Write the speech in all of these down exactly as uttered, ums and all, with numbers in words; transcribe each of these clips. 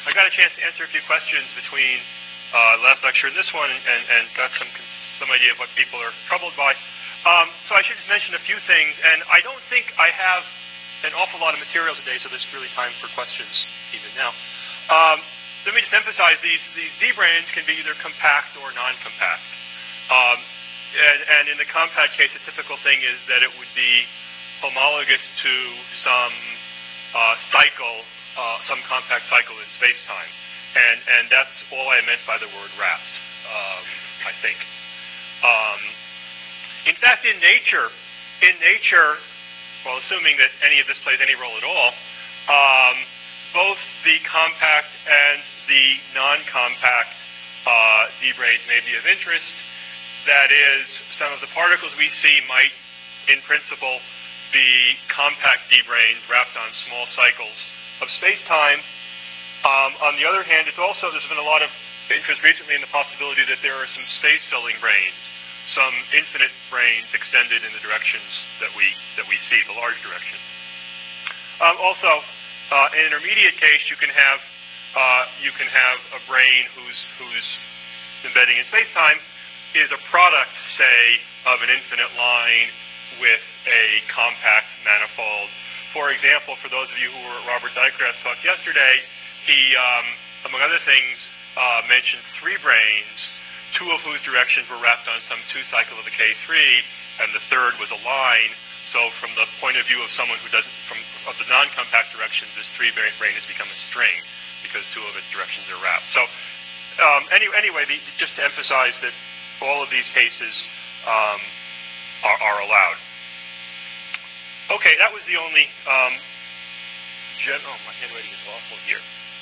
I got a chance to answer a few questions between uh, last lecture and this one, and, and got some some idea of what people are troubled by. Um, so I should just mention a few things, and I don't think I have an awful lot of material today, so there's really time for questions even now. Um, let me just emphasize these these D-branes can be either compact or non-compact. Um, and, and in the compact case, the typical thing is that it would be homologous to some uh, cycle. Uh, some compact cycle in space-time. And, and that's all I meant by the word wrapped, um, I think. Um, in fact, in nature, in nature, well, assuming that any of this plays any role at all, um, both the compact and the non-compact uh, D-branes may be of interest. That is, some of the particles we see might, in principle, be compact D-branes wrapped on small cycles of space-time. Um, on the other hand, it's also, there's been a lot of interest recently in the possibility that there are some space-filling branes, some infinite branes extended in the directions that we that we see, the large directions. Um, also, uh, in an intermediate case, you can have uh, you can have a brane whose whose embedding in space-time is a product, say, of an infinite line with a compact manifold. For example, for those of you who were at Robert Dicraft's talk yesterday, he, um, among other things, uh, mentioned three branes, two of whose directions were wrapped on some two cycle of the K three, and the third was a line. So from the point of view of someone who doesn't, from of the non-compact directions, this three brane has become a string because two of its directions are wrapped. So um, any, anyway, the, just to emphasize that all of these cases um, are, are allowed. Okay, that was the only, um, gen oh, my handwriting is awful here.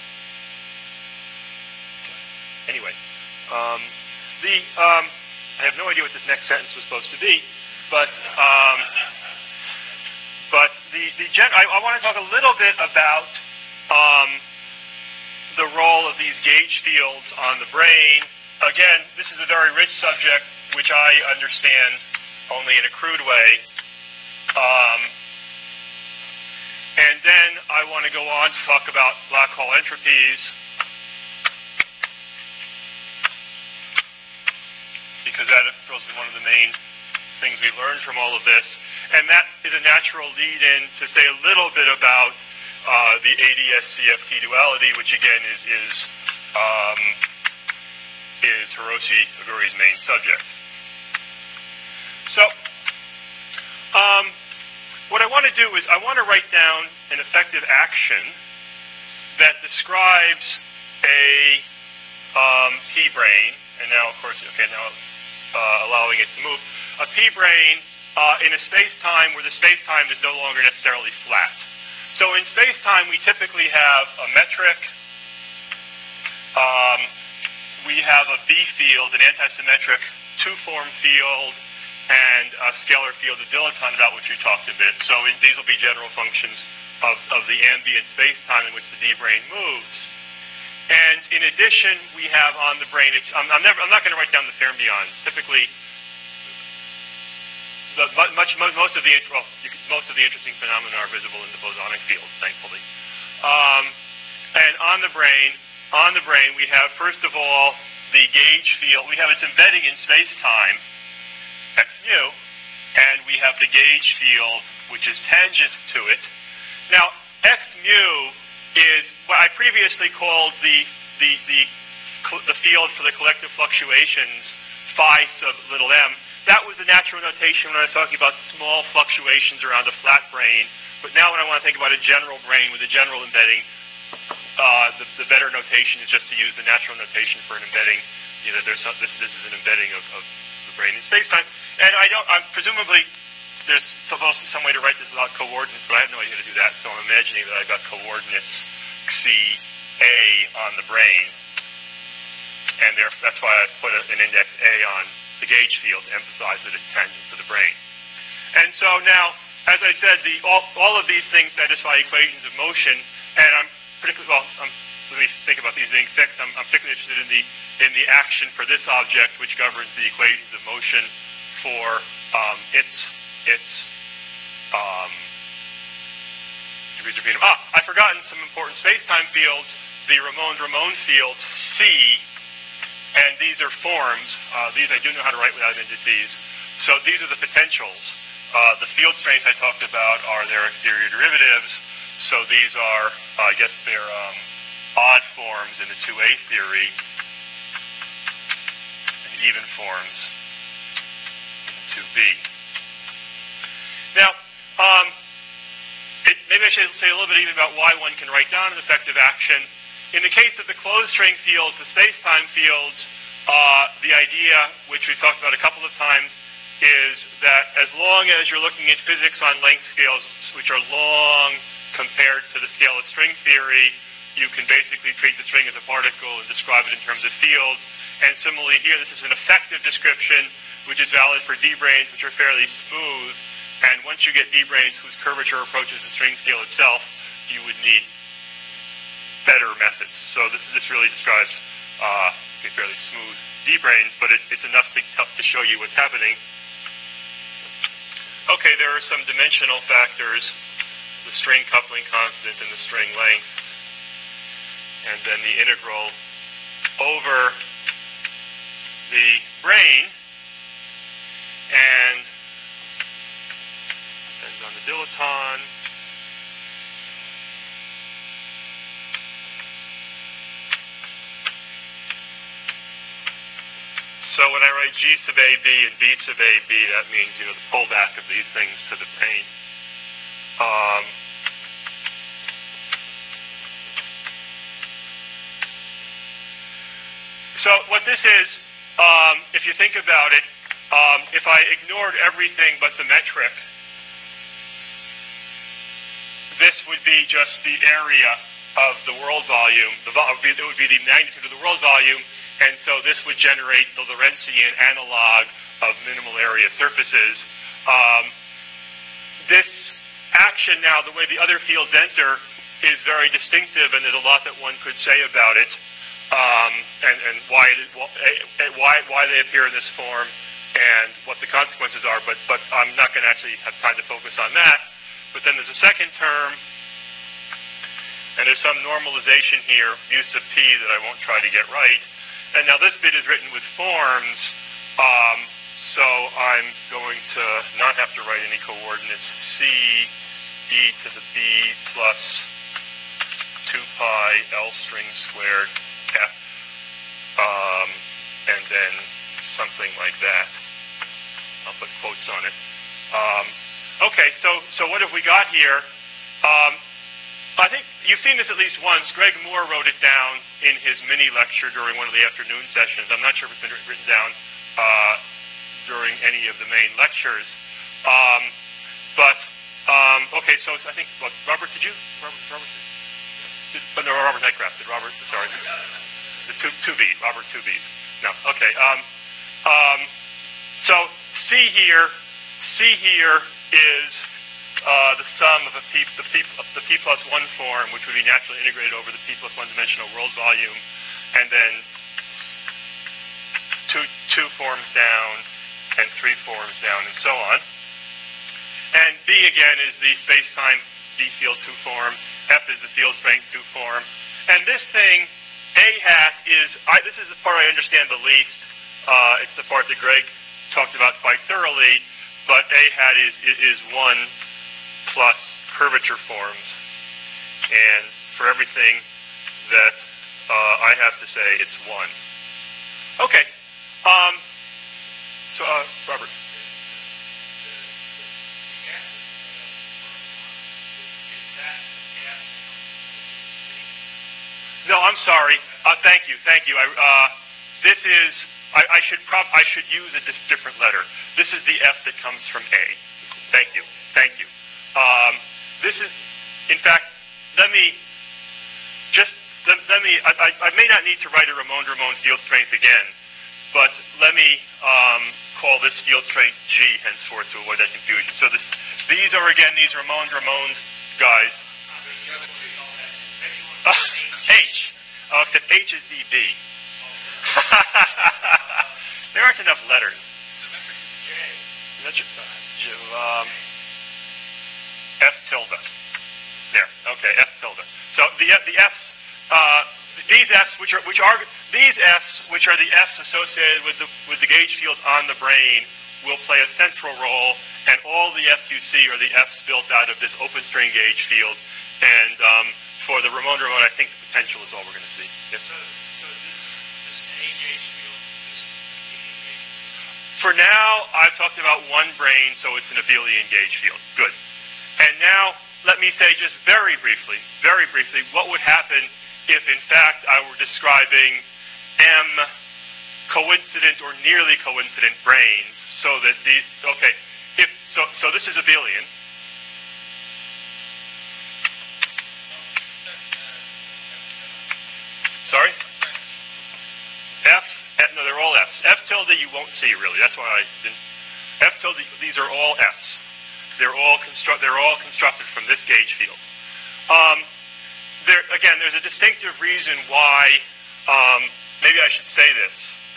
Anyway, um, the, um, I have no idea what this next sentence was supposed to be, but, um, but the, the gen I, I want to talk a little bit about, um, the role of these gauge fields on the brain. Again, this is a very rich subject, which I understand only in a crude way. Um, and then I want to go on to talk about black hole entropies, because that is one of the main things we learned from all of this. And that is a natural lead-in to say a little bit about uh, the A D S C F T duality, which again is is, um, is Hiroshi Oguri's main subject. So, um, what I want to do is I want to write down an effective action that describes a um, p-brane, and now, of course, okay, now uh, allowing it to move, a p-brane uh, in a space-time where the space-time is no longer necessarily flat. So in space-time, we typically have a metric, um, we have a B field, an antisymmetric two-form field, and a scalar field of dilaton, about which we talked a bit. So in, these will be general functions of, of the ambient space-time in which the D-brane moves. And in addition, we have on the brane, it's, I'm, I'm, never, I'm not going to write down the fermions. Typically, the, much, most, of the, well, you can, most of the interesting phenomena are visible in the bosonic field, thankfully. Um, and on the brane, on the brane, we have, first of all, the gauge field. We have its embedding in space-time, x mu, and we have the gauge field, which is tangent to it. Now, x mu is what I previously called the the the, the field for the collective fluctuations phi sub little m. That was the natural notation when I was talking about small fluctuations around a flat brane. But now when I want to think about a general brane with a general embedding, uh, the, the better notation is just to use the natural notation for an embedding. You know, there's some, this this is an embedding of, of brain in space-time. And I don't, I'm, presumably, there's supposed to be some way to write this without coordinates, but I have no idea how to do that, so I'm imagining that I've got coordinates C A on the brain, and there, that's why I put a, an index A on the gauge field to emphasize that it's tangent to the brain. And so now, as I said, the, all, all of these things satisfy equations of motion, and I'm particularly, well, I'm, let me think about these being fixed. I'm, I'm particularly interested in the in the action for this object, which governs the equations of motion for um, its its um, degrees of freedom. Ah, I've forgotten some important space-time fields. the Ramond-Ramond fields C, and these are forms. Uh, these I do know how to write without indices. So these are the potentials. Uh, the field strengths I talked about are their exterior derivatives. So these are, uh, I guess, they're um, odd forms in the two A theory, and even forms in the two B. Now, um, it, maybe I should say a little bit even about why one can write down an effective action. In the case of the closed-string fields, the space-time fields, uh, the idea, which we've talked about a couple of times, is that as long as you're looking at physics on length scales, which are long compared to the scale of string theory, you can basically treat the string as a particle and describe it in terms of fields. And similarly here, this is an effective description, which is valid for D-branes, which are fairly smooth. And once you get D-branes whose curvature approaches the string scale itself, you would need better methods. So this, this really describes uh, a fairly smooth D-branes, but it, it's enough to, to show you what's happening. Okay, there are some dimensional factors, the string coupling constant and the string length, and then the integral over the brane, and depends on the dilaton. So when I write G sub A B and B sub A B, that means, you know, the pullback of these things to the brane. Um, so what this is, um, if you think about it, um, if I ignored everything but the metric, this would be just the area of the world volume. The vo it would be the magnitude of the world volume. And so this would generate the Lorentzian analog of minimal area surfaces. Um, this action now, the way the other fields enter, is very distinctive, and there's a lot that one could say about it, um, and, and why, it, why, why they appear in this form, and what the consequences are. But, but I'm not going to actually have time to focus on that. But then there's a second term, and there's some normalization here, mu sub p, that I won't try to get right. And now this bit is written with forms, um, so I'm going to not have to write any coordinates. C e to the b plus two pi L string squared f, um, and then something like that. I'll put quotes on it. Um, okay, so, so what have we got here? Um, I think you've seen this at least once. Greg Moore wrote it down in his mini lecture during one of the afternoon sessions. I'm not sure if it's been written down uh, during any of the main lectures. Um, but, um, okay, so I think, look, Robert, did you? Robert, Robert did, oh, no, Robert Nycraft. Did Robert? Sorry. The two, two B, Robert two B's. No, okay. Um, um, so C here, C here is Uh, the sum of a P, the, P, the P plus one form, which would be naturally integrated over the P plus one dimensional world volume, and then two, two forms down, and three forms down, and so on. And B, again, is the space-time D field two form. F is the field strength two form. And this thing, A hat, is, I, this is the part I understand the least. Uh, it's the part that Greg talked about quite thoroughly, but A hat is, is one plus curvature forms, and for everything that uh, I have to say, it's one. Okay, um, so uh, Robert. No, I'm sorry. Uh, thank you, thank you. I, uh, this is, I, I should prob I should use a different letter. This is the F that comes from A. Thank you, thank you. Um, this is, in fact, let me just, let, let me, I, I, I may not need to write a Ramond-Ramond field strength again, but let me um, call this field strength G henceforth to avoid that confusion. So this, these are, again, these Ramond-Ramond guys. Uh, H. Oh, except H is D B. There aren't enough letters. J. Um, F tilde. There. Okay, F tilde. So the the F's, uh, these Fs, which are which are these Fs, which are the Fs associated with the with the gauge field on the brane, will play a central role, and all the Fs you see are the Fs built out of this open strain gauge field. And um, for the Ramon Ramon, I think the potential is all we're going to see. Yes. So, so this this A gauge field, this abelian gauge field. For now, I've talked about one brane, so it's an abelian gauge field. Good. And now, let me say just very briefly, very briefly, what would happen if, in fact, I were describing M coincident or nearly coincident branes, so that these, okay, if so, so this is abelian. Sorry? F, F, no, they're all Fs. F tilde you won't see, really. That's why I didn't. F tilde, these are all Fs. They're all construct. They're all constructed from this gauge field. Um, there again, there's a distinctive reason why. Um, maybe I should say this.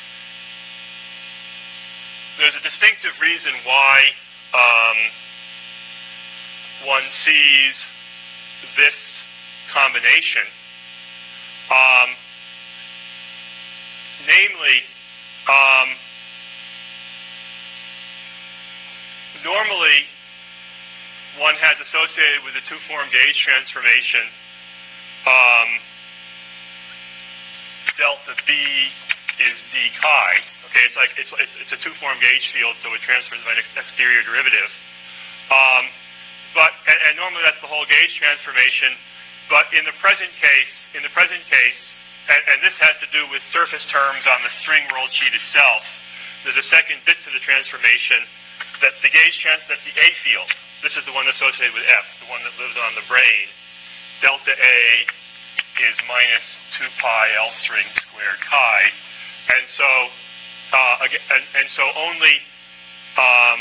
There's a distinctive reason why um, one sees this combination. Um, namely, um, normally one has associated with the two-form gauge transformation um, delta B is d chi. Okay, it's like it's it's, it's a two-form gauge field, so it transfers by an ex exterior derivative. Um, but and, and normally that's the whole gauge transformation. But in the present case, in the present case, and, and this has to do with surface terms on the string world sheet itself. There's a second bit to the transformation that the gauge trans that the A field. This is the one associated with F, the one that lives on the brane. Delta A is minus two pi L string squared chi, and so uh, again, and, and so only. Um,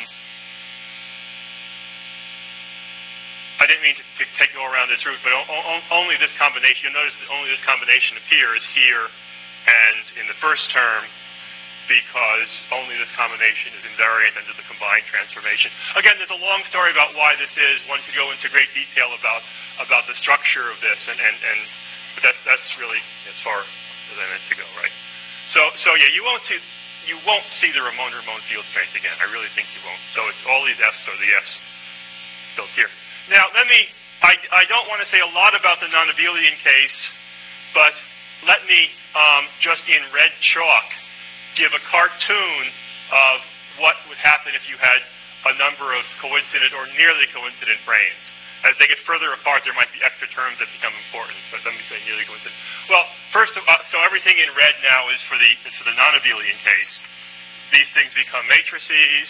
I didn't mean to, to take go around this route, but o o only this combination. You'll notice that only this combination appears here and in the first term, because only this combination is invariant under the combined transformation. Again, there's a long story about why this is. One could go into great detail about about the structure of this, and and, and but that's that's really as far as I meant to go, right? So so yeah, you won't see you won't see the Ramon Ramon field strength again. I really think you won't. So it's all these Fs are the Fs built here. Now, let me, I, I don't want to say a lot about the non-abelian case, but let me um, just in red chalk give a cartoon of what would happen if you had a number of coincident or nearly coincident branes. As they get further apart, there might be extra terms that become important, but let me say nearly coincident. Well, first, of, uh, so everything in red now is for the, is for the non-abelian case. These things become matrices.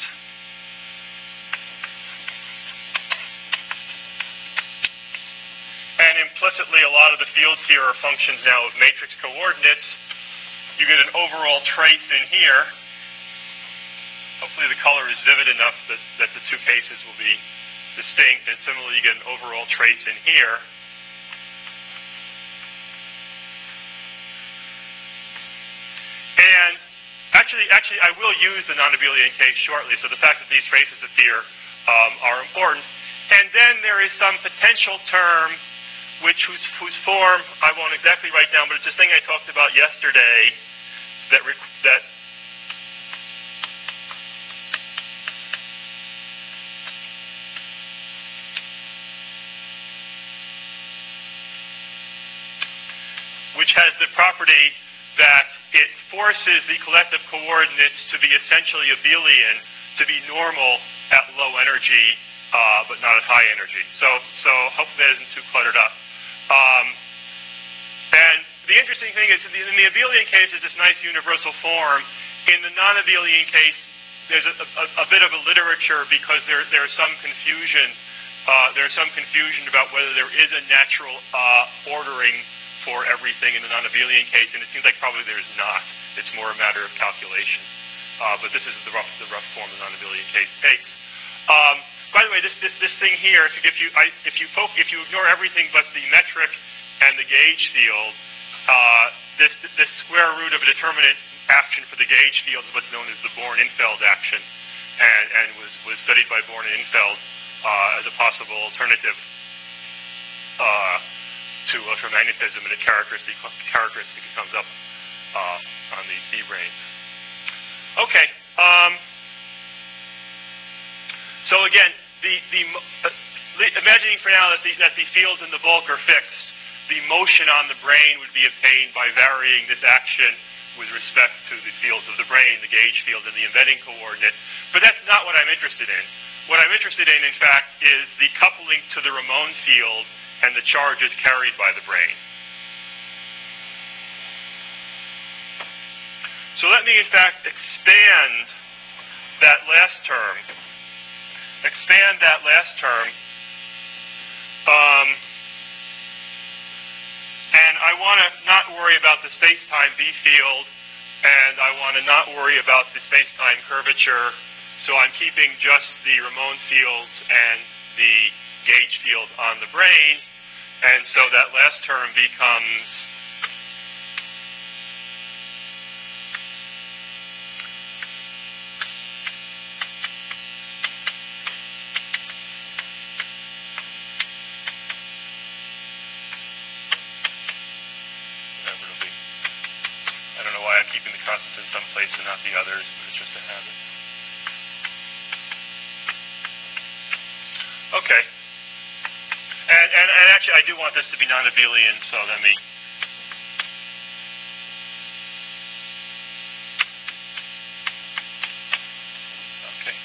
And implicitly, a lot of the fields here are functions now of matrix coordinates. You get an overall trace in here. Hopefully the color is vivid enough that, that the two cases will be distinct. And similarly, you get an overall trace in here. And actually, actually, I will use the non-abelian case shortly, so the fact that these traces appear um, are important. And then there is some potential term which whose, whose form I won't exactly write down, but it's this thing I talked about yesterday that that which has the property that it forces the collective coordinates to be essentially abelian, to be normal at low energy, uh, but not at high energy. So, so hopefully that isn't too cluttered up. Um, and the interesting thing is, in the, in the abelian case, is this nice universal form. In the non-abelian case, there's a, a, a bit of a literature because there there's some confusion. Uh, there's some confusion about whether there is a natural uh, ordering for everything in the non-abelian case, and it seems like probably there's not. It's more a matter of calculation. Uh, but this is the rough the rough form the non-abelian case takes. Um, By the way, this this this thing here, if, if you I, if you folk, if you ignore everything but the metric and the gauge field, uh, this this square root of a determinant action for the gauge field is what's known as the Born-Infeld action, and and was was studied by Born and Infeld uh, as a possible alternative uh, to electromagnetism and a characteristic characteristic that comes up uh, on these C branes. Okay. Um, so again, the the uh, imagining for now that the that the fields in the bulk are fixed, the motion on the brane would be obtained by varying this action with respect to the fields of the brane, the gauge field and the embedding coordinate. But that's not what I'm interested in. What I'm interested in, in fact, is the coupling to the Ramon field and the charges carried by the brane. So let me, in fact, expand that last term. Expand that last term. Um, and I want to not worry about the space-time B field, and I want to not worry about the space-time curvature. So I'm keeping just the Ramon fields and the gauge field on the brane. And so that last term becomes whatever it'll be. I don't know why I'm keeping the constants in some place and not the others, but it's just a habit. Okay. And, and, and actually, I do want this to be non-abelian, so let me... Okay.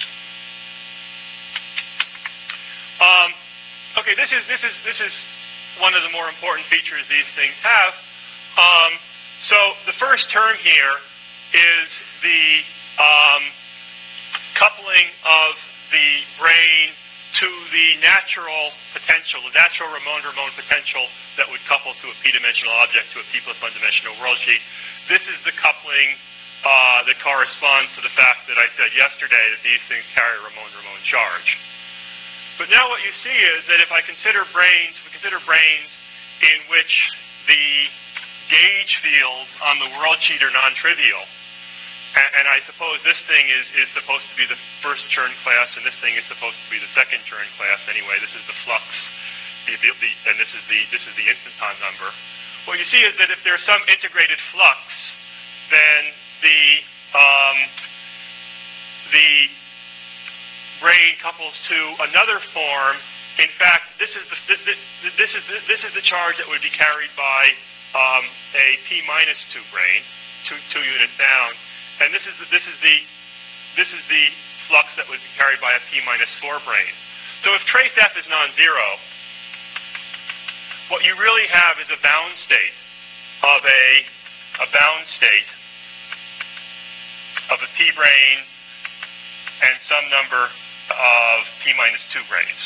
Um, okay, this is, this, is, this is one of the more important features these things have. Um, so the first term here is the um, coupling of the brane to the natural potential, the natural Ramon-Ramon potential that would couple to a p-dimensional object to a p plus one dimensional worldsheet. This is the coupling uh, that corresponds to the fact that I said yesterday that these things carry Ramon-Ramon charge. But now what you see is that if I consider branes, if we consider branes in which the gauge fields on the worldsheet are non-trivial, And, and I suppose this thing is, is supposed to be the first Chern class, and this thing is supposed to be the second Chern class anyway. This is the flux, the, the, the, and this is the this is the instanton number. What you see is that if there's some integrated flux, then the um, the brane couples to another form. In fact, this is the this is the, this is the charge that would be carried by um, a p minus two brane, two two units down. And this is the, this is the this is the flux that would be carried by a p minus four brane. So if trace F is non-zero, what you really have is a bound state of a a bound state of a p brane and some number of p minus two branes.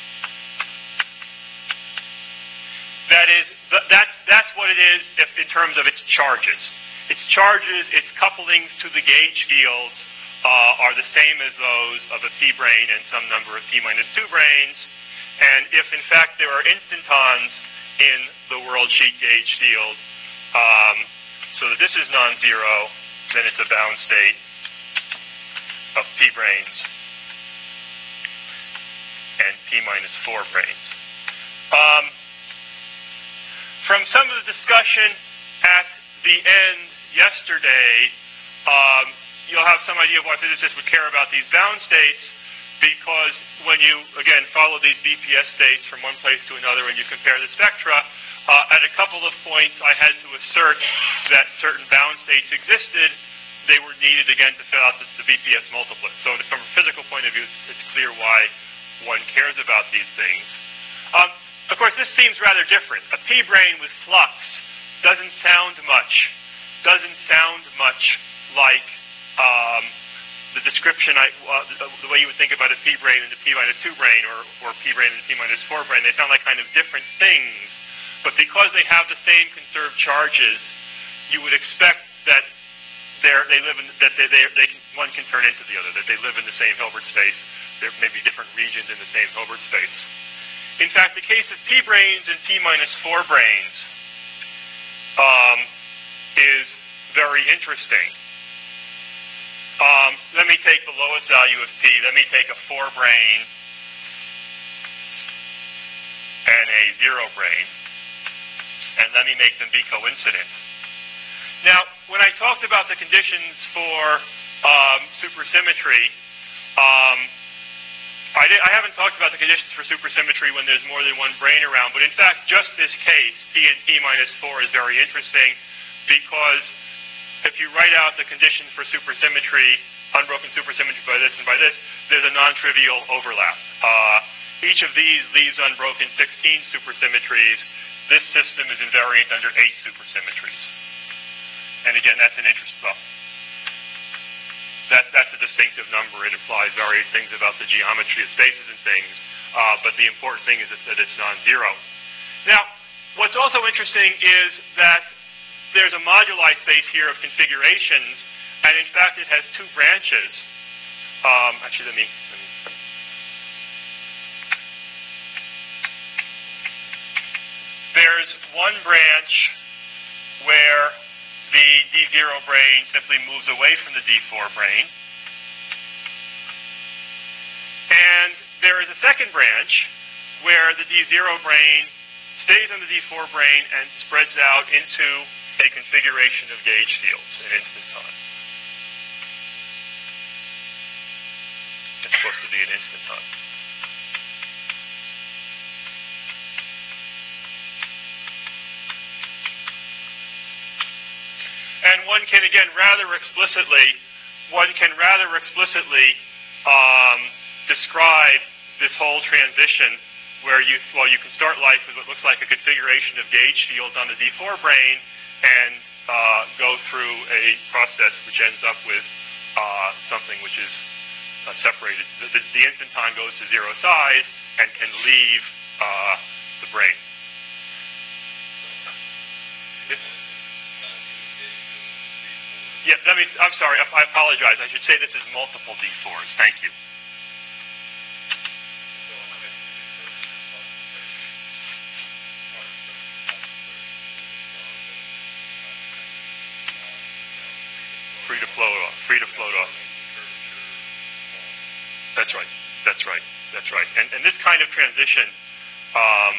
That is that's that's what it is if, in terms of its charges. Its charges, its couplings to the gauge fields uh, are the same as those of a p brane and some number of p minus two branes. And if, in fact, there are instantons in the worldsheet gauge field, um, so that this is non-zero, then it's a bound state of p branes and p minus four branes. Um, from some of the discussion at the end yesterday, um, you'll have some idea of why physicists would care about these bound states, because when you, again, follow these B P S states from one place to another and you compare the spectra, uh, at a couple of points I had to assert that certain bound states existed. They were needed, again, to fill out the, the B P S multiplet. So from a physical point of view, it's, it's clear why one cares about these things. Um, of course, this seems rather different. A p brane with flux doesn't sound much doesn't sound much like um, the description, I, uh, the, the way you would think about a p brane and a p minus two brane, or, or p brane and a p minus four brane. They sound like kind of different things, but because they have the same conserved charges, you would expect that they're, they live in, that they, they, they can, one can turn into the other, that they live in the same Hilbert space. There may be different regions in the same Hilbert space. In fact, the case of p branes and p minus four branes um, is very interesting. Um, let me take the lowest value of p. Let me take a four brane and a zero brane. and let me make them be coincident. Now, when I talked about the conditions for um, supersymmetry, um, I, did, I haven't talked about the conditions for supersymmetry when there's more than one brane around, but in fact, just this case, P and P minus four, is very interesting because if you write out the conditions for supersymmetry, unbroken supersymmetry by this and by this, there's a non-trivial overlap. Uh, each of these leaves unbroken sixteen supersymmetries. This system is invariant under eight supersymmetries. And again, that's an interest, well, that, that's a distinctive number. It implies various things about the geometry of spaces and things, uh, but the important thing is that, that it's non-zero. Now, what's also interesting is that there's a moduli space here of configurations, and in fact it has two branches. Um, actually, let me, let me there's one branch where the D zero brane simply moves away from the D four brane. And there is a second branch where the D zero brane stays on the D four brane and spreads out into a configuration of gauge fields in instanton. It's supposed to be an instanton. And one can, again, rather explicitly, one can rather explicitly um, describe this whole transition where you, well, you can start life with what looks like a configuration of gauge fields on the D four brane and uh, go through a process which ends up with uh, something which is uh, separated. The, the, the instanton goes to zero size and can leave uh, the brane. Yeah, let me, I'm sorry, I, I apologize. I should say this is multiple D fours. Thank you. Free to float off. Free to float off. That's right. That's right. That's right. And, and this kind of transition, um,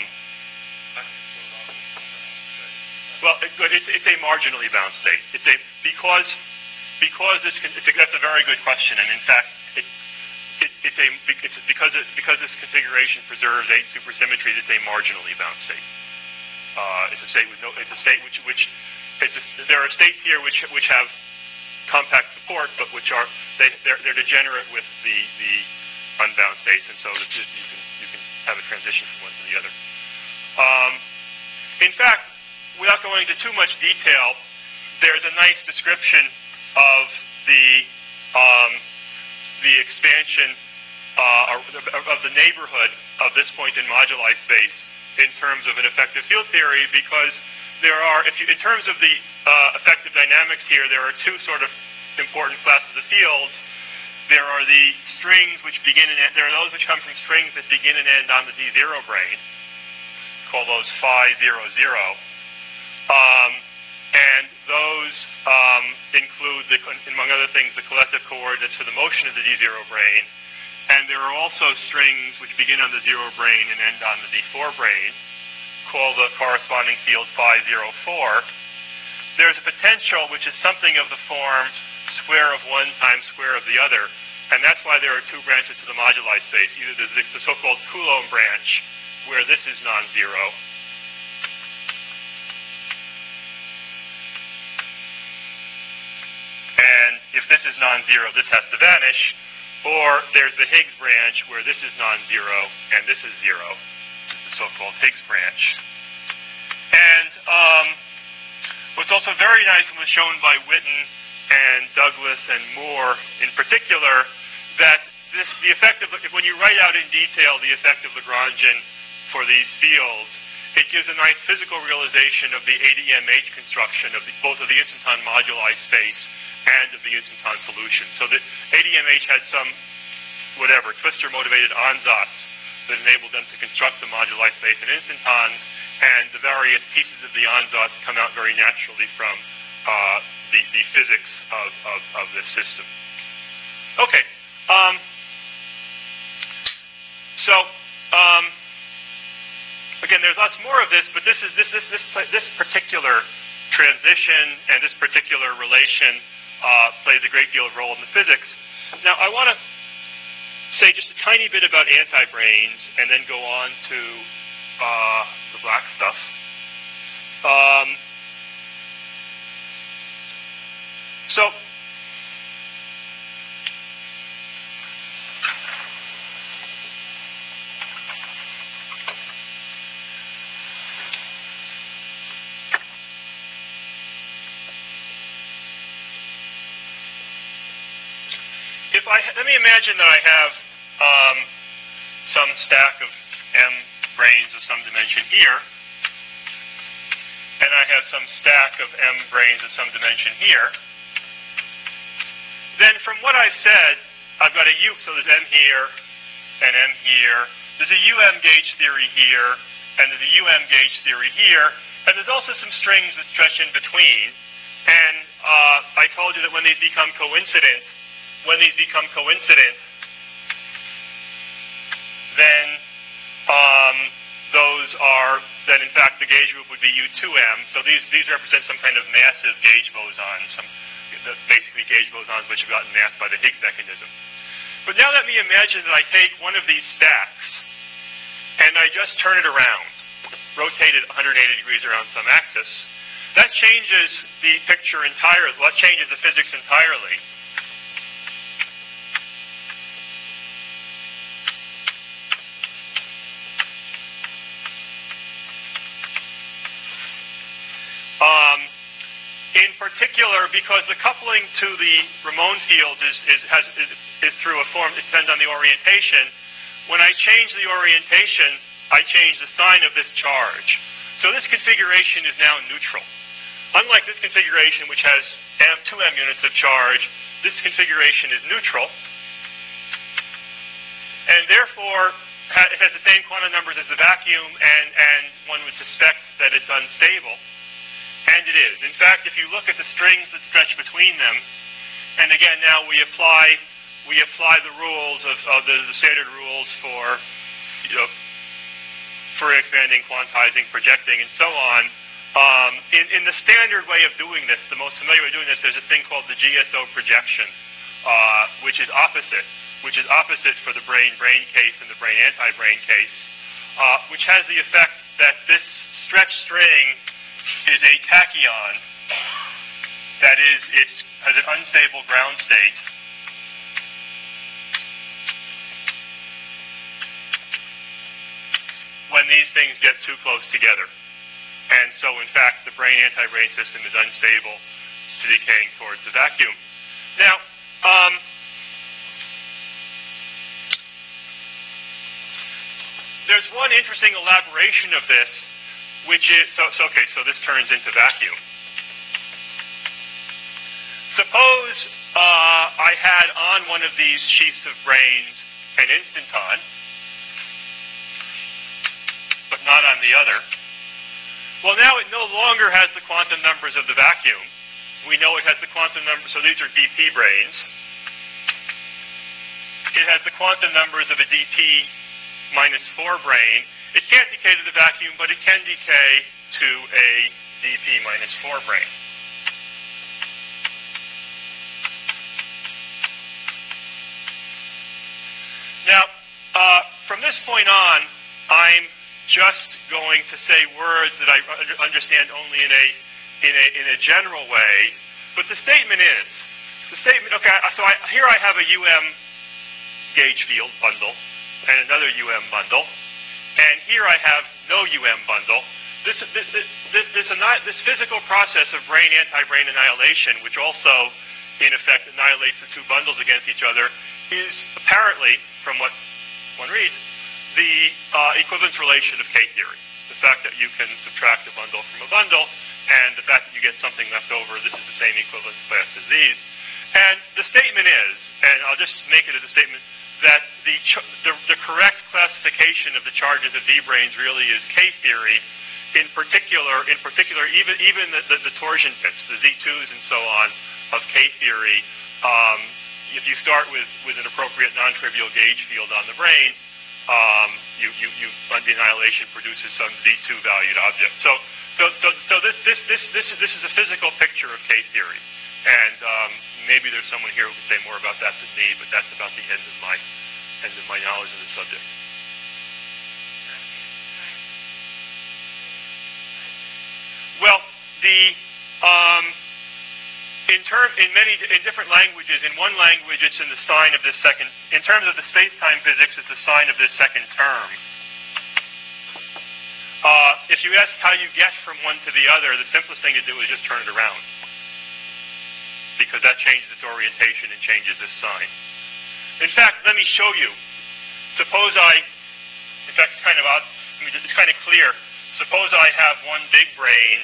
well, it, it's, it's a marginally bound state. It's a because because this it's a, that's a very good question, and in fact, it, it, it's a it's because it, because this configuration preserves eight supersymmetries. It's a marginally bound state. Uh, it's a state with no. It's a state which which it's a, there are states here which which have compact support, but which are they they're, they're degenerate with the the unbound states, and so that you can you can have a transition from one to the other. Um, in fact. Without going into too much detail, there's a nice description of the um, the expansion uh, of the neighborhood of this point in moduli space in terms of an effective field theory, because there are, if you, in terms of the uh, effective dynamics here, there are two sort of important classes of fields. There are the strings which begin and end, there are those which come from strings that begin and end on the D zero brane, call those phi zero zero. Um, and those um, include, the, among other things, the collective coordinates for the motion of the D zero brane. And there are also strings which begin on the zero brane and end on the D four brane, called the corresponding field phi zero four. There's a potential which is something of the form square of one times square of the other. And that's why there are two branches to the moduli space. Either the, the so-called Coulomb branch, where this is non-zero, and if this is non-zero, this has to vanish. Or there's the Higgs branch, where this is non-zero, and this is zero. This is the so-called Higgs branch. And um, what's also very nice, and was shown by Witten and Douglas and Moore in particular, that this, the effect of, when you write out in detail the effect of Lagrangian for these fields, it gives a nice physical realization of the A D M H construction of the, both of the instanton moduli space and of the instanton solution. So that A D M H had some, whatever, twistor-motivated ansatz that enabled them to construct the moduli space in instantons, and the various pieces of the ansatz come out very naturally from uh, the, the physics of, of, of this system. Okay. Um, so, um, again, there's lots more of this, but this is this this this this particular transition and this particular relation uh, plays a great deal of role in the physics. Now, I want to say just a tiny bit about anti-branes and then go on to uh, the black stuff. Um, so, if I let me imagine that I have um, some stack of M branes of some dimension here, and I have some stack of M branes of some dimension here. Then from what I've said, I've got a U, so there's M here and M here. There's a U M gauge theory here, and there's a U M gauge theory here, and there's also some strings that stretch in between. And uh, I told you that when these become coincident, when these become coincident, then um, those are, then in fact the gauge group would be U two M. So these, these represent some kind of massive gauge boson, some the, basically gauge bosons which have gotten massed by the Higgs mechanism. But now let me imagine that I take one of these stacks and I just turn it around, rotate it one hundred eighty degrees around some axis. That changes the picture entirely, well, that changes the physics entirely. Um, in particular, because the coupling to the Ramon fields is, is, has, is, is through a form, it depends on the orientation. When I change the orientation, I change the sign of this charge. So this configuration is now neutral. Unlike this configuration, which has M, two M units of charge, this configuration is neutral. And therefore, it has the same quantum numbers as the vacuum, and, and one would suspect that it's unstable. And it is. In fact, if you look at the strings that stretch between them, and again, now we apply we apply the rules of, of the, the standard rules for you know for expanding, quantizing, projecting, and so on. Um, in, in the standard way of doing this, the most familiar way of doing this, there's a thing called the G S O projection, uh, which is opposite, which is opposite for the brain-brain case and the brain-anti-brain case, uh, which has the effect that this stretched string is a tachyon, that is, it has an unstable ground state. When these things get too close together. And so, in fact, the brain-anti-brain system is unstable to decaying towards the vacuum. Now, um, there's one interesting elaboration of this, which is, so, so okay, so this turns into vacuum. Suppose uh, I had on one of these sheaths of brains an instanton, but not on the other. Well, now it no longer has the quantum numbers of the vacuum. We know it has the quantum numbers, so these are D P brains. It has the quantum numbers of a D P minus four brain. It can't decay to the vacuum, but it can decay to a D P minus four brain. Now, uh, from this point on, I'm just going to say words that I understand only in a in a in a general way. But the statement is the statement. Okay, so I, here I have a U M gauge field bundle and another U M bundle. And here I have no U M bundle. This, this, this, this, this physical process of brain-anti-brain annihilation, which also, in effect, annihilates the two bundles against each other, is apparently, from what one reads, the uh, equivalence relation of K-theory. The fact that you can subtract a bundle from a bundle, and the fact that you get something left over, this is the same equivalence class as these. And the statement is, and I'll just make it as a statement, that the, the, the correct classification of the charges of D-branes really is K-theory. In particular, in particular, even even the, the, the torsion bits, the Z twos and so on, of K-theory, um, if you start with, with an appropriate non-trivial gauge field on the brain, um, you, you, you, the annihilation produces some Z two valued object. So, so, so, so this, this, this, this, is, this is a physical picture of K-theory. And um, maybe there's someone here who can say more about that than me, but that's about the end of my, end of my knowledge of the subject. Well, the um, in term in many in different languages. In one language, it's in the sign of this second. In terms of the space-time physics, it's the sign of this second term. Uh, if you ask how you get from one to the other, the simplest thing to do is just turn it around, because that changes its orientation and changes this sign. In fact, let me show you. Suppose I, in fact, it's kind of odd. It's kind of clear. Suppose I have one big brain,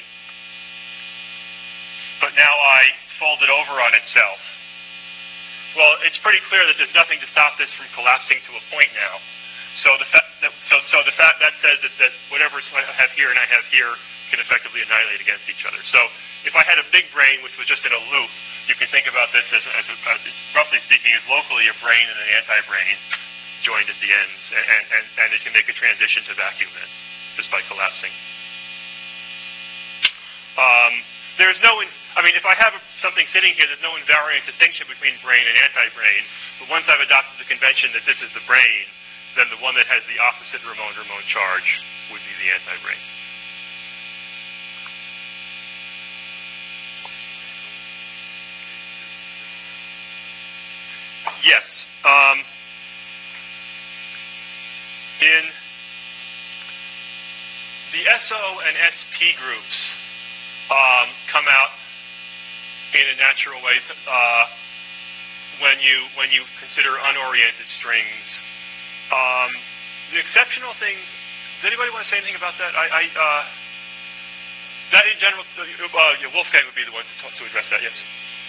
but now I fold it over on itself. Well, it's pretty clear that there's nothing to stop this from collapsing to a point now. So the fact that, so, so the fact that says that, that whatever I have here and I have here can effectively annihilate against each other. So if I had a big brain which was just in a loop, you can think about this as, as, a, as roughly speaking, as locally a brain and an anti-brain joined at the ends, and, and, and it can make a transition to vacuum then, just by collapsing. Um, there's no, in, I mean, if I have something sitting here, there's no invariant distinction between brain and anti-brain, but once I've adopted the convention that this is the brain, then the one that has the opposite Ramon-Ramon charge would be the anti-brain. Yes. Um, in the S O and S P groups um, come out in a natural way uh, when you when you consider unoriented strings. Um, the exceptional things. Does anybody want to say anything about that? I, I uh, that in general, uh, yeah, Wolfgang would be the one to talk, to address that. Yes.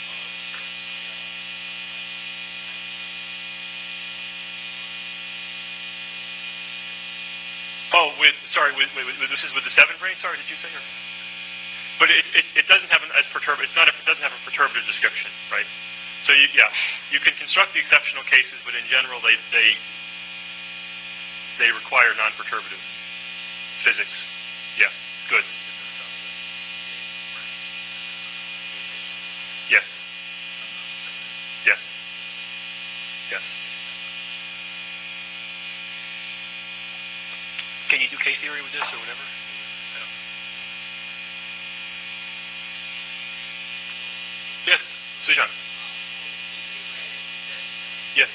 Oh, with sorry, with, with, with this is with the seven brain. Sorry, did you say? Or? But it, it it doesn't have an as perturb. It's not. A, it doesn't have a perturbative description, right? So you, yeah, you can construct the exceptional cases, but in general, they they they require non-perturbative physics. Yeah, good. Yes. Yes. Yes. Can you do K-theory with this or whatever? Yes, Sujan. Yes.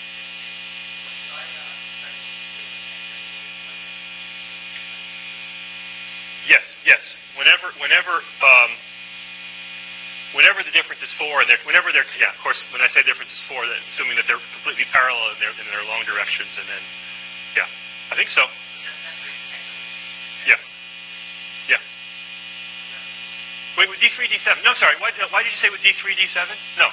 Yes, yes. Whenever, whenever, um, whenever the difference is four, and they're, whenever they're, yeah, of course, when I say difference is four, then assuming that they're completely parallel in their in their long directions, and then, yeah, I think so. Yeah. Yeah. Wait, with D three, D seven. No, sorry. Why, why did you say with D three, D seven? No.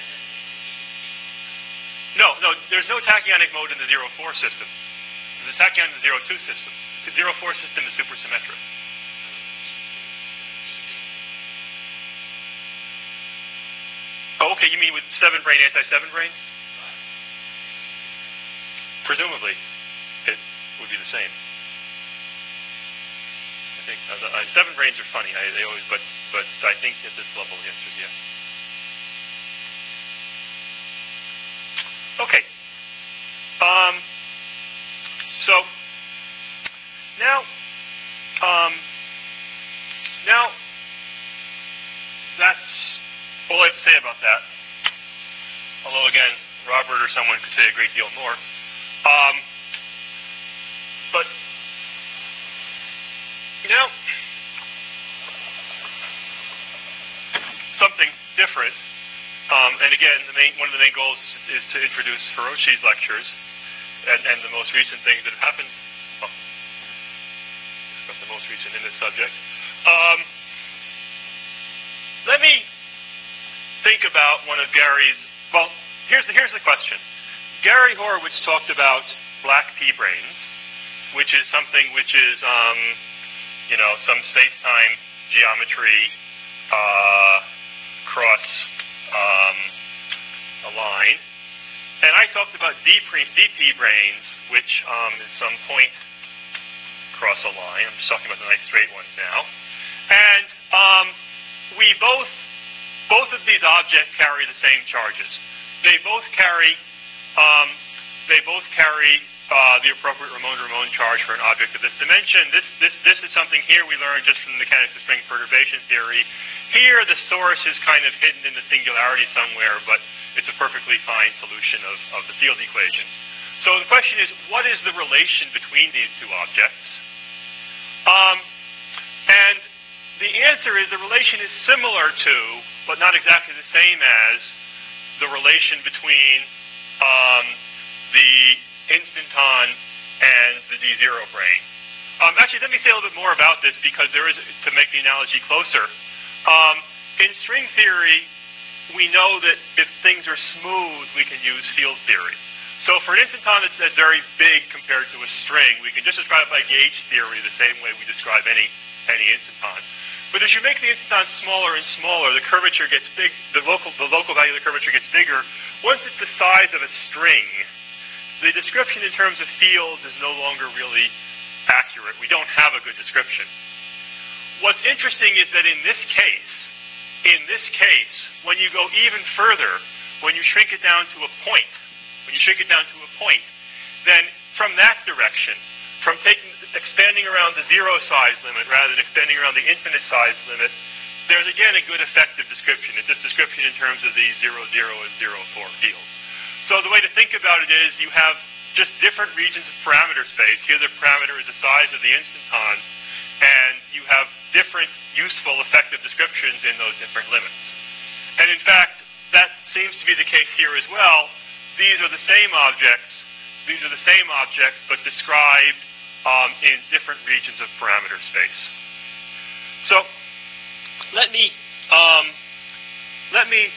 No, no. There's no tachyonic mode in the zero four system. There's a tachyon in the zero two system. The zero four system is supersymmetric. Oh, okay. You mean with seven brain, anti-seven brain? Presumably, it would be the same. I think uh, the, uh, seven brains are funny. I, they always, but but I think at this level the answer is yes. Okay. Um. So now, um, now that's all I have to say about that. Although again, Robert or someone could say a great deal more. Um. But now, something different, um, and again, the main, one of the main goals is to introduce Hiroshi's lectures, and, and the most recent things that have happened, well, discuss the most recent in this subject. Um, let me think about one of Gary's, well, here's the, here's the question. Gary Horowitz talked about black p-brains, which is something which is, um, you know, some space-time geometry uh, cross um, a line. And I talked about D P brains, which um, is some point across a line. I'm just talking about the nice straight ones now. And um, we both, both of these objects carry the same charges. They both carry, um, they both carry uh, the appropriate Ramon-Ramon charge for an object of this dimension. This, this, this is something here we learned just from the mechanics of string perturbation theory. Here, the source is kind of hidden in the singularity somewhere, but it's a perfectly fine solution of, of the field equations. So the question is, what is the relation between these two objects? Um, and the answer is the relation is similar to, but not exactly the same as, the relation between um, the instanton and the D zero brane. Um, actually, let me say a little bit more about this because there is, to make the analogy closer. Um, in string theory, we know that if things are smooth, we can use field theory. So for an instanton that's, that's very big compared to a string, we can just describe it by gauge theory the same way we describe any, any instanton. But as you make the instanton smaller and smaller, the curvature gets big, the local, the local value of the curvature gets bigger. Once it's the size of a string, the description in terms of fields is no longer really accurate. We don't have a good description. What's interesting is that in this case, in this case, when you go even further, when you shrink it down to a point, when you shrink it down to a point, then from that direction, from taking, expanding around the zero size limit rather than expanding around the infinite size limit, there's again a good effective description. It's this description in terms of the zero, zero, and zero, four fields. So the way to think about it is you have just different regions of parameter space. Here the parameter is the size of the instanton, and you have different useful effective descriptions in those different limits. And in fact, that seems to be the case here as well. These are the same objects. These are the same objects, but described um, in different regions of parameter space. So let me um, let me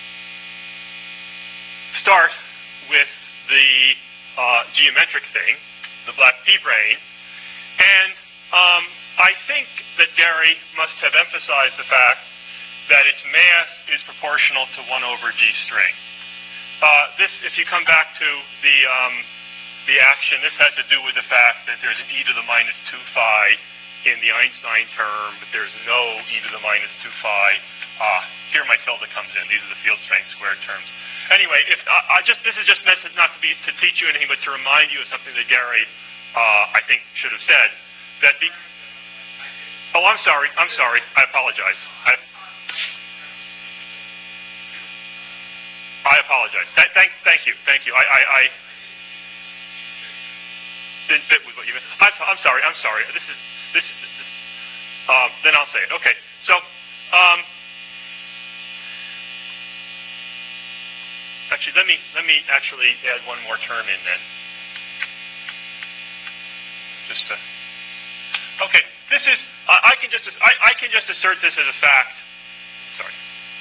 start with the uh, geometric thing, the black p-brane, and um, I think that Gary must have emphasized the fact that its mass is proportional to one over G string. Uh, this, if you come back to the um, the action, this has to do with the fact that there's an e to the minus two phi in the Einstein term, but there's no e to the minus two phi. Ah, here my tilde comes in. These are the field strength squared terms. Anyway, if uh, I just this is just meant to, not to be to teach you anything, but to remind you of something that Gary, uh, I think, should have said. That the oh, I'm sorry. I'm sorry. I apologize. I, I apologize. Th thanks. Thank you. Thank you. I, I, I didn't fit with what you meant. I, I'm sorry. I'm sorry. This is this. this um, then I'll say it. Okay. So. Um, Actually, let me let me actually add one more term in then. Just to, okay, this is uh, I can just I, I can just assert this as a fact. Sorry,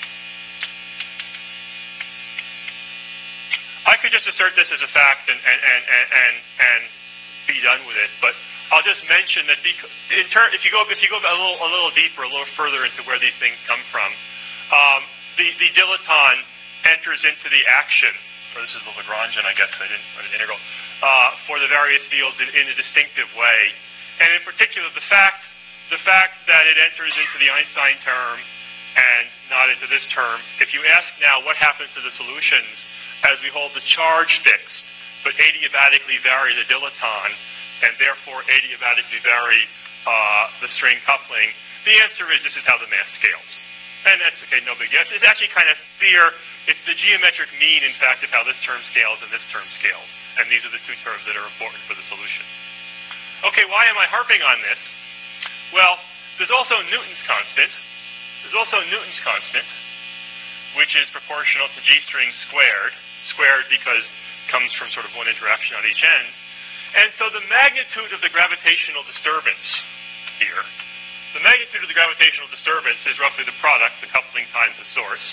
I could just assert this as a fact and and and and and, and be done with it. But I'll just mention that in turn, if you go if you go a little a little deeper, a little further into where these things come from, um, the the dilaton enters into the action, or this is the Lagrangian, I guess, I didn't put an integral, uh, for the various fields in, in a distinctive way. And in particular, the fact, the fact that it enters into the Einstein term and not into this term, if you ask now what happens to the solutions as we hold the charge fixed, but adiabatically vary the dilaton, and therefore adiabatically vary uh, the string coupling, the answer is this is how the mass scales. And that's okay, no big deal. It's actually kind of clear. It's the geometric mean, in fact, of how this term scales and this term scales. And these are the two terms that are important for the solution. Okay, why am I harping on this? Well, there's also Newton's constant. There's also Newton's constant, which is proportional to G string squared. Squared because it comes from sort of one interaction on each end. And so the magnitude of the gravitational disturbance here, the magnitude of the gravitational disturbance is roughly the product, the coupling times the source.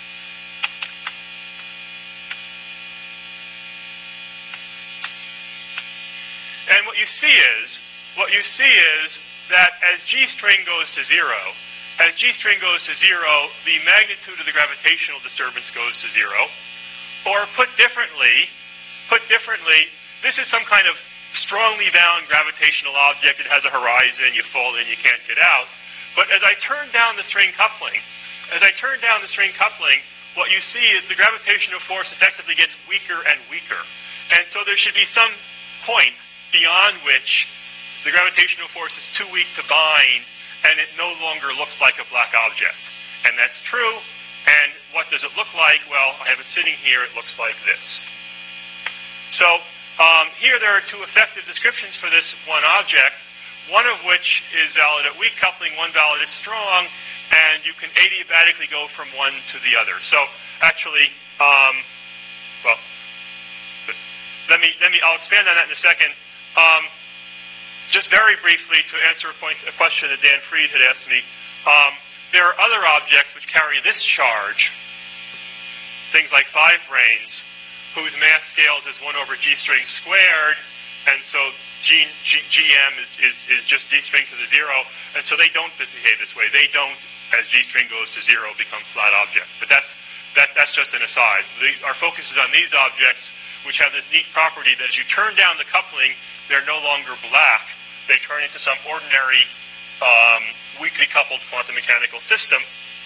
And what you see is, what you see is that as G string goes to zero, as G string goes to zero, the magnitude of the gravitational disturbance goes to zero. Or put differently, put differently, this is some kind of strongly bound gravitational object. It has a horizon. You fall in, you can't get out. But as I turn down the string coupling, as I turn down the string coupling, what you see is the gravitational force effectively gets weaker and weaker. And so there should be some point beyond which the gravitational force is too weak to bind, and it no longer looks like a black object. And that's true. And what does it look like? Well, I have it sitting here. It looks like this. So um, here there are two effective descriptions for this one object, one of which is valid at weak coupling, one valid at strong, and you can adiabatically go from one to the other. So actually, um, well, let me, let me, I'll expand on that in a second. Um, just very briefly to answer a, point, a question that Dan Fried had asked me, um, there are other objects which carry this charge, things like five branes, whose mass scales is one over g string squared, and so G, G, Gm is, is, is just d string to the zero, and so they don't behave this way. They don't, as g string goes to zero, become flat objects. But that's, that, that's just an aside. The, our focus is on these objects, which have this neat property that as you turn down the coupling, they're no longer black. They turn into some ordinary um, weakly coupled quantum mechanical system.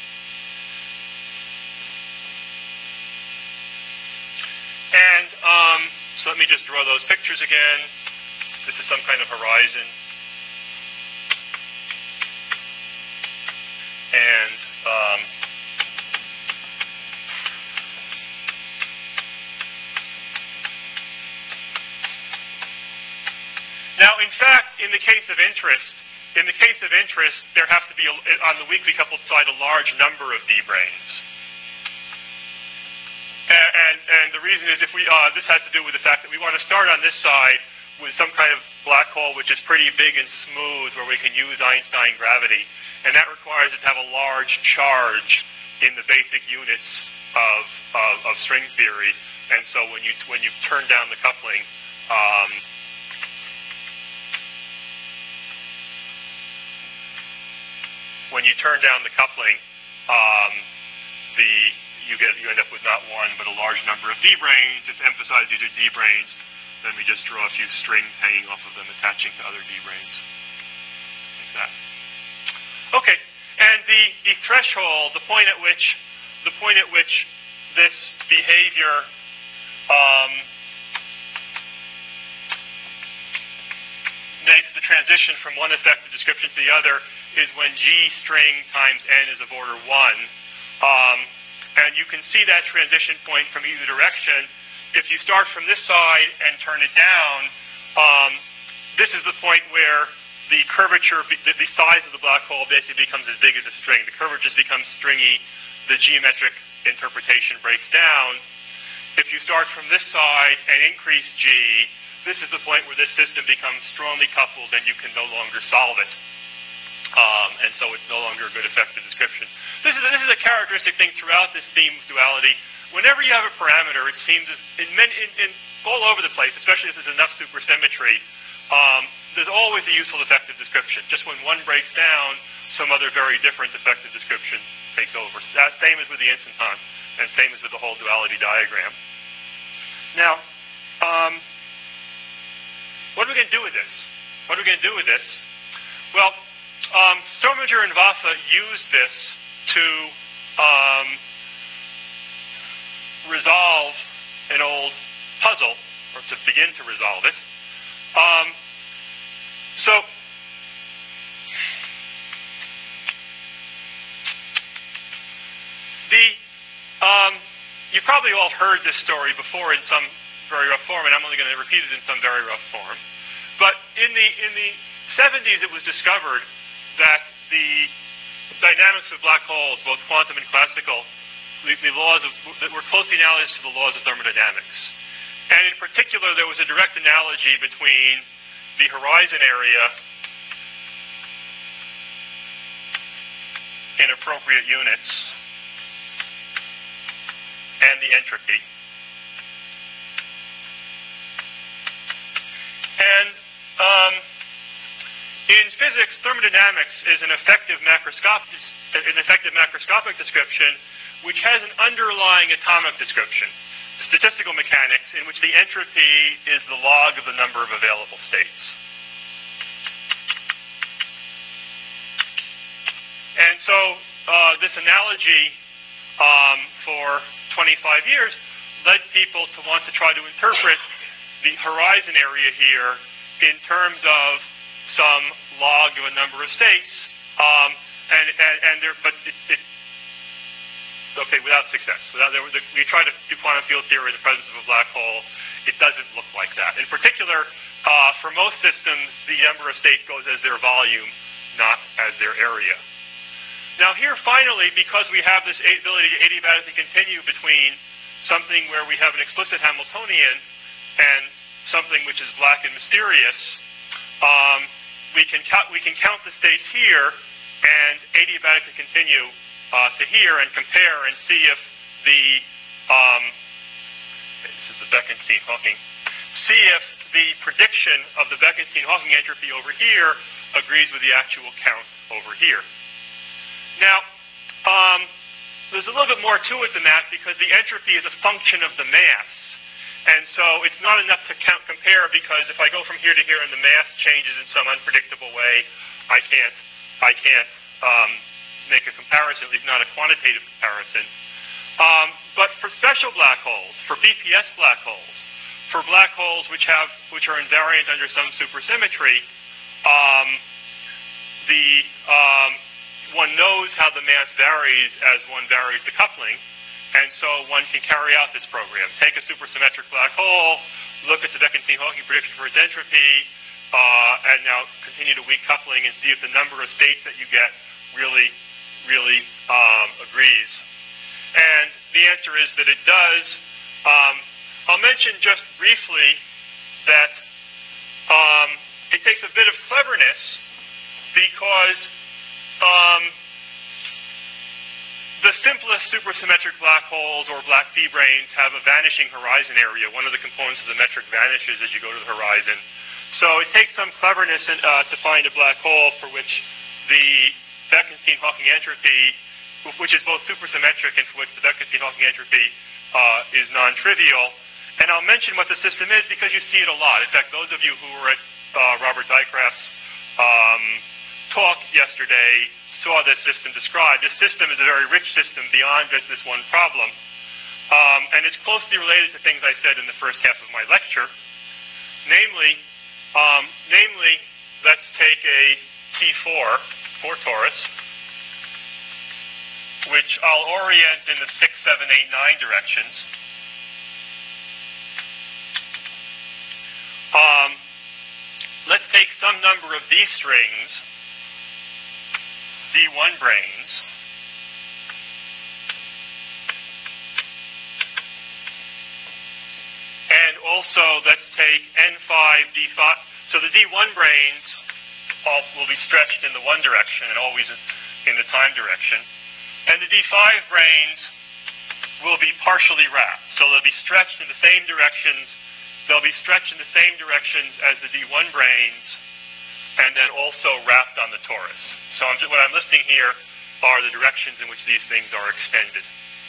And um, so let me just draw those pictures again. This is some kind of horizon. And um, now, in fact, in the case of interest, in the case of interest, there have to be, a, on the weakly coupled side, a large number of d-branes. And, and, and the reason is if we, uh, this has to do with the fact that we want to start on this side with some kind of black hole which is pretty big and smooth where we can use Einstein gravity. And that requires it to have a large charge in the basic units of, of, of string theory. And so when you, when you turn down the coupling, um, when you turn down the coupling, um, the you get you end up with not one but a large number of d-branes. It's emphasized these are d-branes. Then we just draw a few strings hanging off of them, attaching to other d-branes, like that. Okay, and the the threshold, the point at which the point at which this behavior um, makes the transition from one effective description to the other is when G string times n is of order one. Um, and you can see that transition point from either direction. If you start from this side and turn it down, um, this is the point where the curvature, the, the size of the black hole basically becomes as big as a string. The curvature just becomes stringy. The geometric interpretation breaks down. If you start from this side and increase G, this is the point where this system becomes strongly coupled and you can no longer solve it. Um, and so it's no longer a good effective description. This is, a, this is a characteristic thing throughout this theme of duality. Whenever you have a parameter, it seems as, in, in, in all over the place, especially if there's enough supersymmetry, um, there's always a useful effective description. Just when one breaks down, some other very different effective description takes over. So that same as with the instanton, and same as with the whole duality diagram. Now, um, what are we going to do with this? What are we going to do with this? Well, um, Strominger and Vafa used this to um, resolve an old puzzle, or to begin to resolve it. Um, so, the um, you've probably all heard this story before in some very rough form, and I'm only going to repeat it in some very rough form. But in the in the seventies, it was discovered that the dynamics of black holes, both quantum and classical, the, the laws of, that were closely analogous to the laws of thermodynamics. And in particular, there was a direct analogy between the horizon area in appropriate units and the entropy. And um, in physics, thermodynamics is an effective macroscopic, an effective macroscopic description which has an underlying atomic description. statistical mechanics in which the entropy is the log of the number of available states. And so uh, this analogy um, for twenty-five years led people to want to try to interpret the horizon area here in terms of some log of a number of states, um, and, and, and there, but it, it, okay, without success. Without, there, the, we try to do quantum field theory in the presence of a black hole. It doesn't look like that. In particular, uh, for most systems, the number of states goes as their volume, not as their area. Now here, finally, because we have this ability to adiabatically continue between something where we have an explicit Hamiltonian and something which is black and mysterious, um, we can count, we can count the states here and adiabatically continue uh, to here and compare and see if the um, this is the Bekenstein-Hawking. See if the prediction of the Bekenstein-Hawking entropy over here agrees with the actual count over here. Now, um, there's a little bit more to it than that because the entropy is a function of the mass. And so it's not enough to count, compare because if I go from here to here and the mass changes in some unpredictable way, I can't, I can't um, make a comparison, at least not a quantitative comparison. Um, but for special black holes, for B P S black holes, for black holes which have, which are invariant under some supersymmetry, um, the um, one knows how the mass varies as one varies the coupling, and so one can carry out this program. Take a supersymmetric black hole, look at the Bekenstein-Hawking prediction for its entropy, uh, and now continue to weak coupling and see if the number of states that you get really, really um, agrees. And the answer is that it does. Um, I'll mention just briefly that um, it takes a bit of cleverness because um, the simplest supersymmetric black holes or black P brains have a vanishing horizon area. One of the components of the metric vanishes as you go to the horizon. So it takes some cleverness in, uh, to find a black hole for which the Bekenstein-Hawking entropy, which is both supersymmetric and for which the Bekenstein-Hawking entropy uh, is non-trivial. And I'll mention what the system is because you see it a lot. In fact, those of you who were at uh, Robert Dicraft's um, talk yesterday saw this system described. This system is a very rich system beyond just this one problem. Um, and it's closely related to things I said in the first half of my lecture. Namely, um, namely, let's take a T four, four torus, which I'll orient in the six, seven, eight, nine directions. Um, let's take some number of these strings, D one brains, and also let's take N five, D five. So the D one brains all will be stretched in the one direction and always in the time direction. And the D five brains will be partially wrapped. So they'll be stretched in the same directions. They'll be stretched in the same directions as the D one brains, and then also wrapped on the torus. So I'm just, what I'm listing here are the directions in which these things are extended.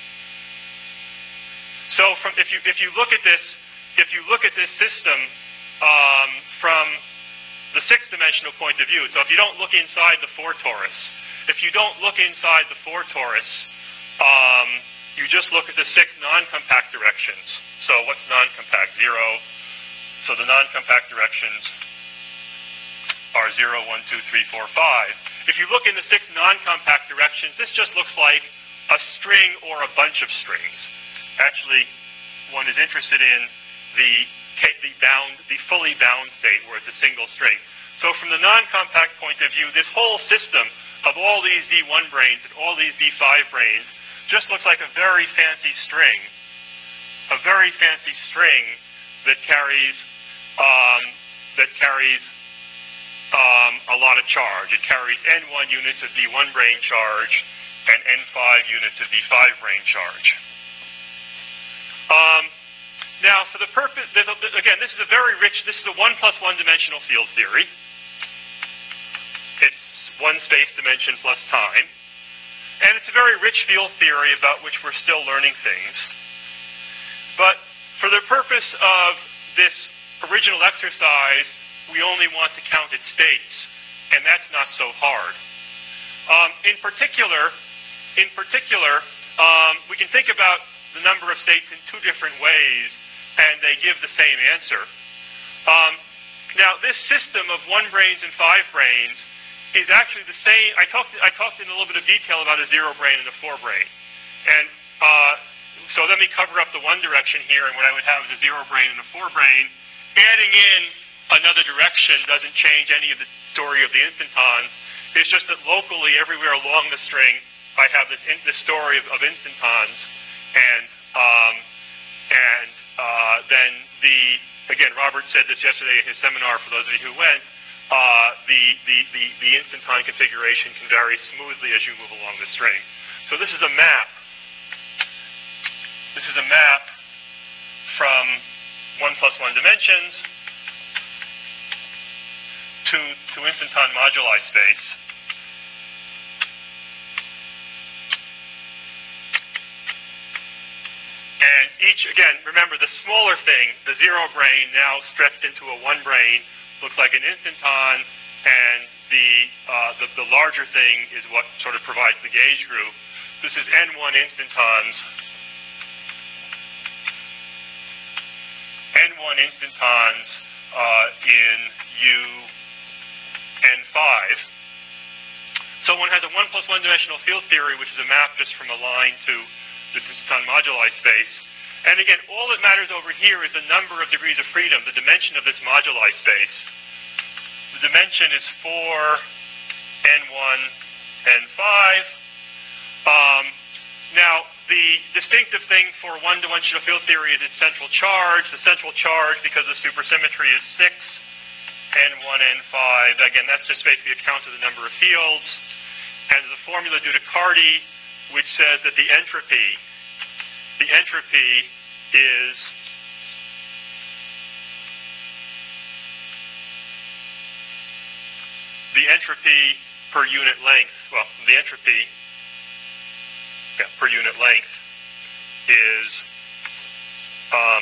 So from, if you if you look at this if you look at this system um, from the six-dimensional point of view, so if you don't look inside the four torus, if you don't look inside the four torus, um, you just look at the six non-compact directions. So what's non-compact? Zero. So the non-compact directions are zero, one, two, three, four, five. If you look in the six non-compact directions, this just looks like a string or a bunch of strings. Actually, one is interested in the, the, bound, the fully bound state where it's a single string. So from the non-compact point of view, this whole system of all these D one brains and all these D five brains just looks like a very fancy string, a very fancy string that carries um, that carries um, a lot of charge. It carries N one units of D one brain charge and N five units of D five brain charge. Um, now, for the purpose, there's a, again, this is a very rich. This is a one plus one dimensional field theory. It's one space dimension plus time. And it's a very rich field theory about which we're still learning things. But for the purpose of this original exercise, we only want to count its states, and that's not so hard. Um, in particular, in particular, um, we can think about the number of states in two different ways, and they give the same answer. Um, now, this system of one brains and five brains is actually the same. I talked, I talked in a little bit of detail about a zero brain and a four brain. And uh, so let me cover up the one direction here, and what I would have is a zero brain and a four brain. Adding in another direction doesn't change any of the story of the instantons. It's just that locally, everywhere along the string, I have this, in, this story of, of instantons, and um, and uh, then the again, Robert said this yesterday at his seminar. For those of you who went, uh, the, the the the instanton configuration can vary smoothly as you move along the string. So this is a map. This is a map from one plus one dimensions to to instanton moduli space. And each, again, remember the smaller thing, the zero brain now stretched into a one brain, looks like an instanton, and the, uh, the, the larger thing is what sort of provides the gauge group. This is N one instantons. N one instantons uh, in U N five. So one has a one plus one dimensional field theory, which is a map just from a line to this instanton moduli space. And again, all that matters over here is the number of degrees of freedom, the dimension of this moduli space. The dimension is four, N one, N five. Um, now, the distinctive thing for one-dimensional field theory is its central charge. The central charge, because of supersymmetry, is six, N one, N five. Again, that's just basically a count of the number of fields. And there's a formula due to Carty, which says that the entropy, the entropy is the entropy per unit length. Well, the entropy yeah, per unit length is um,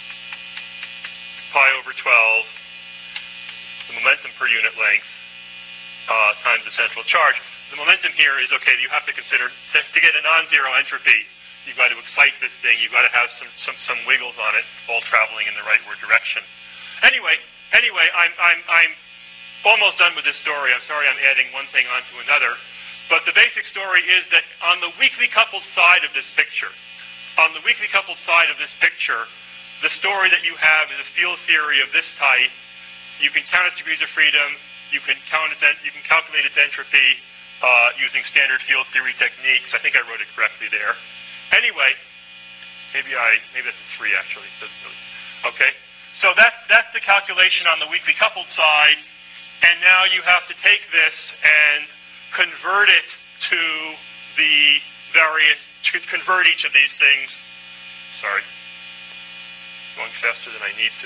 pi over twelve, the momentum per unit length uh, times the central charge. The momentum here is, okay, you have to consider, to, to get a non-zero entropy, you've got to excite this thing, you've got to have some, some, some wiggles on it, all traveling in the rightward direction. Anyway, anyway, I'm, I'm, I'm almost done with this story. I'm sorry I'm adding one thing onto another. But the basic story is that on the weakly coupled side of this picture, on the weakly coupled side of this picture, the story that you have is a field theory of this type. You can count its degrees of freedom, you can, count its, you can calculate its entropy, Uh, using standard field theory techniques. I think I wrote it correctly there. Anyway, maybe I maybe that's a three actually. Okay, so that's that's the calculation on the weakly coupled side, and now you have to take this and convert it to the various to convert each of these things. Sorry, going faster than I need to.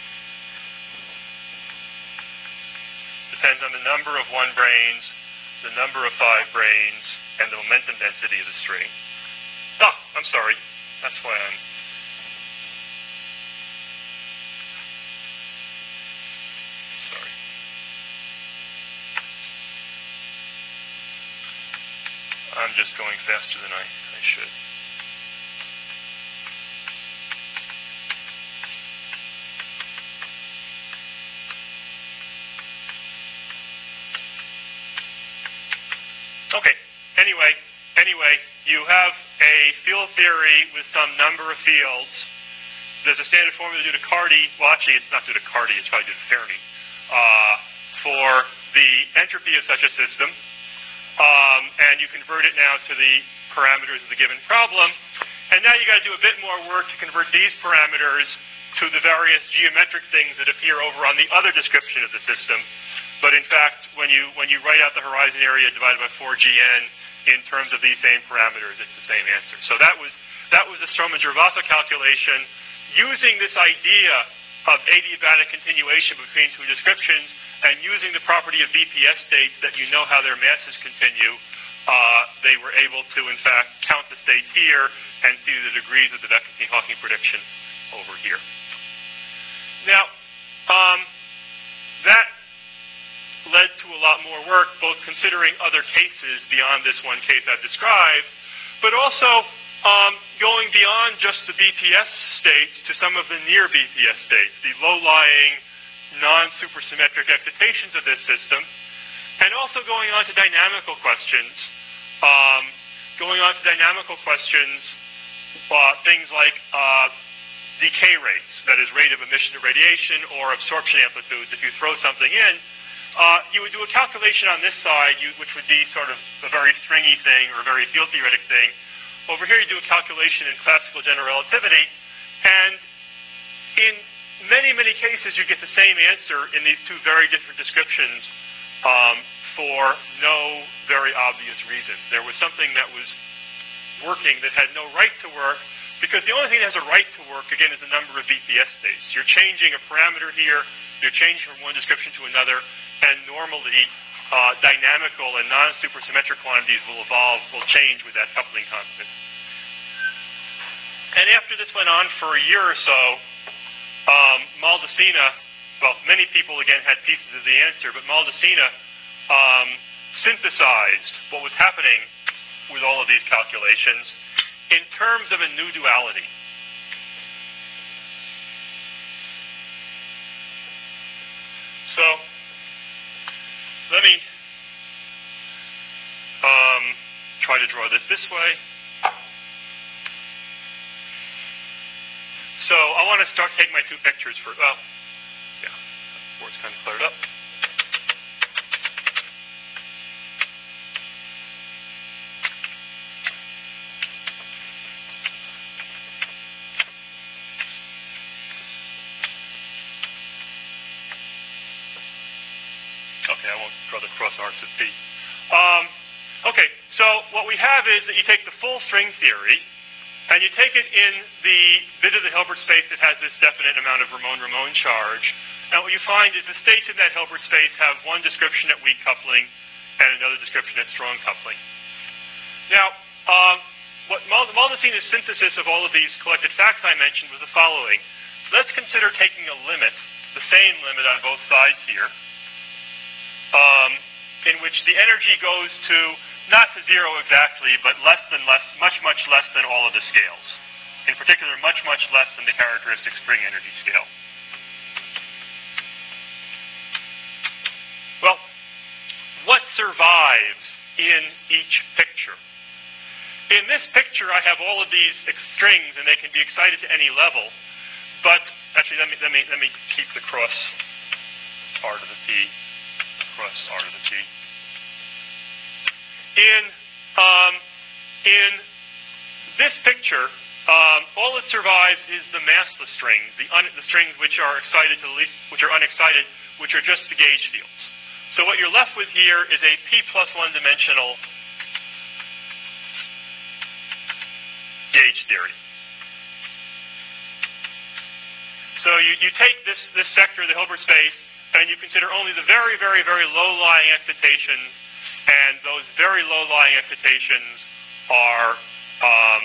Depends on the number of one brains, the number of five brains, and the momentum density of the string. Ah, I'm sorry. That's why I'm... Sorry. I'm just going faster than I, I should. Okay, anyway, anyway, you have a field theory with some number of fields. There's a standard formula due to Carty. Well, actually, it's not due to Carty. It's probably due to Fermi. Uh, for the entropy of such a system. Um, and you convert it now to the parameters of the given problem. And now you've got to do a bit more work to convert these parameters to the various geometric things that appear over on the other description of the system. But in fact, when you when you write out the horizon area divided by four G N in terms of these same parameters, it's the same answer. So that was that was the Strominger-Vafa calculation using this idea of adiabatic continuation between two descriptions and using the property of B P S states that you know how their masses continue uh, they were able to, in fact, count the states here and see the degrees of the Beck-Hawking prediction over here. Now, um, that led to a lot more work, both considering other cases beyond this one case I've described, but also um, going beyond just the B P S states to some of the near B P S states, the low-lying, non-supersymmetric excitations of this system, and also going on to dynamical questions, um, going on to dynamical questions, uh, things like uh, decay rates, that is, rate of emission of radiation, or absorption amplitudes. If you throw something in, uh, you would do a calculation on this side, you, which would be sort of a very stringy thing or a very field theoretic thing. Over here, you do a calculation in classical general relativity, and in many, many cases, you get the same answer in these two very different descriptions um, for no very obvious reason. There was something that was working that had no right to work, because the only thing that has a right to work, again, is the number of B P S states. You're changing a parameter here, you're changing from one description to another, and normally uh, dynamical and non-supersymmetric quantities will evolve, will change with that coupling constant. And after this went on for a year or so, um, Maldacena, well, many people, again, had pieces of the answer, but Maldacena um, synthesized what was happening with all of these calculations in terms of a new duality. So, let me um, try to draw this this way. So, I want to start taking my two pictures for, well, yeah, the board's kind of cleared up. Okay, I won't draw the cross arcs of P. Um, okay, so what we have is that you take the full string theory, and you take it in the bit of the Hilbert space that has this definite amount of Ramon-Ramon charge, and what you find is the states in that Hilbert space have one description at weak coupling and another description at strong coupling. Now, um, what Maldacena's synthesis of all of these collected facts I mentioned was the following. Let's consider taking a limit, the same limit on both sides here, Um, in which the energy goes to, not to zero exactly, but less than less, much, much less than all of the scales. In particular, much, much less than the characteristic string energy scale. Well, what survives in each picture? In this picture, I have all of these strings, and they can be excited to any level, but, actually, let me, let me, let me keep the cross R to the P. Cross R to the T. In um, in this picture, um, all that survives is the massless strings, the, un, the strings which are excited to the least, which are unexcited, which are just the gauge fields. So what you're left with here is a P plus one dimensional gauge theory. So you, you take this this sector of the Hilbert space, and you consider only the very, very, very low-lying excitations, and those very low-lying excitations are um,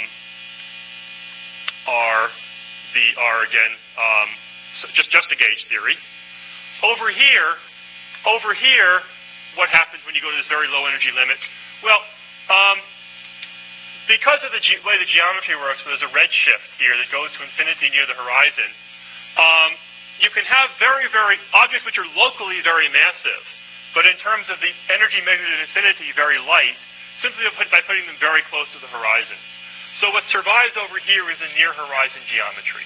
are the are again um, so just just a gauge theory. Over here, over here, what happens when you go to this very low energy limit? Well, um, because of the ge way the geometry works, there's a redshift here that goes to infinity near the horizon. Um, You can have very, very, objects which are locally very massive, but in terms of the energy measured at infinity, very light, simply by putting them very close to the horizon. So what survives over here is a near-horizon geometry.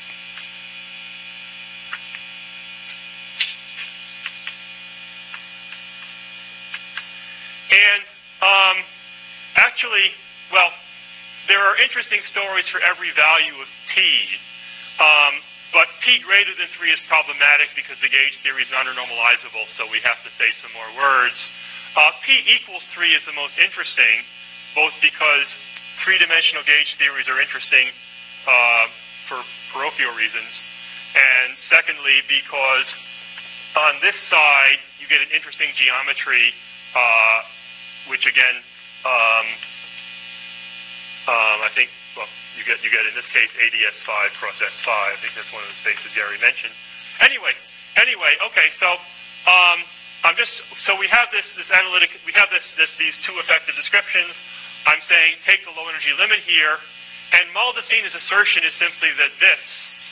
And um, actually, well, there are interesting stories for every value of T. Um, But P greater than three is problematic because the gauge theory is non-normalizable, so we have to say some more words. Uh, P equals three is the most interesting, both because three-dimensional gauge theories are interesting uh, for parochial reasons, and secondly, because on this side, you get an interesting geometry, uh, which again um, um, I think, well, you get, you get in this case A D S five cross S five. I think that's one of the spaces Gary mentioned. Anyway, anyway, okay, so um, I'm just, so we have this, this analytic, we have this, this, these two effective descriptions. I'm saying take the low energy limit here, and Maldaceni's assertion is simply that this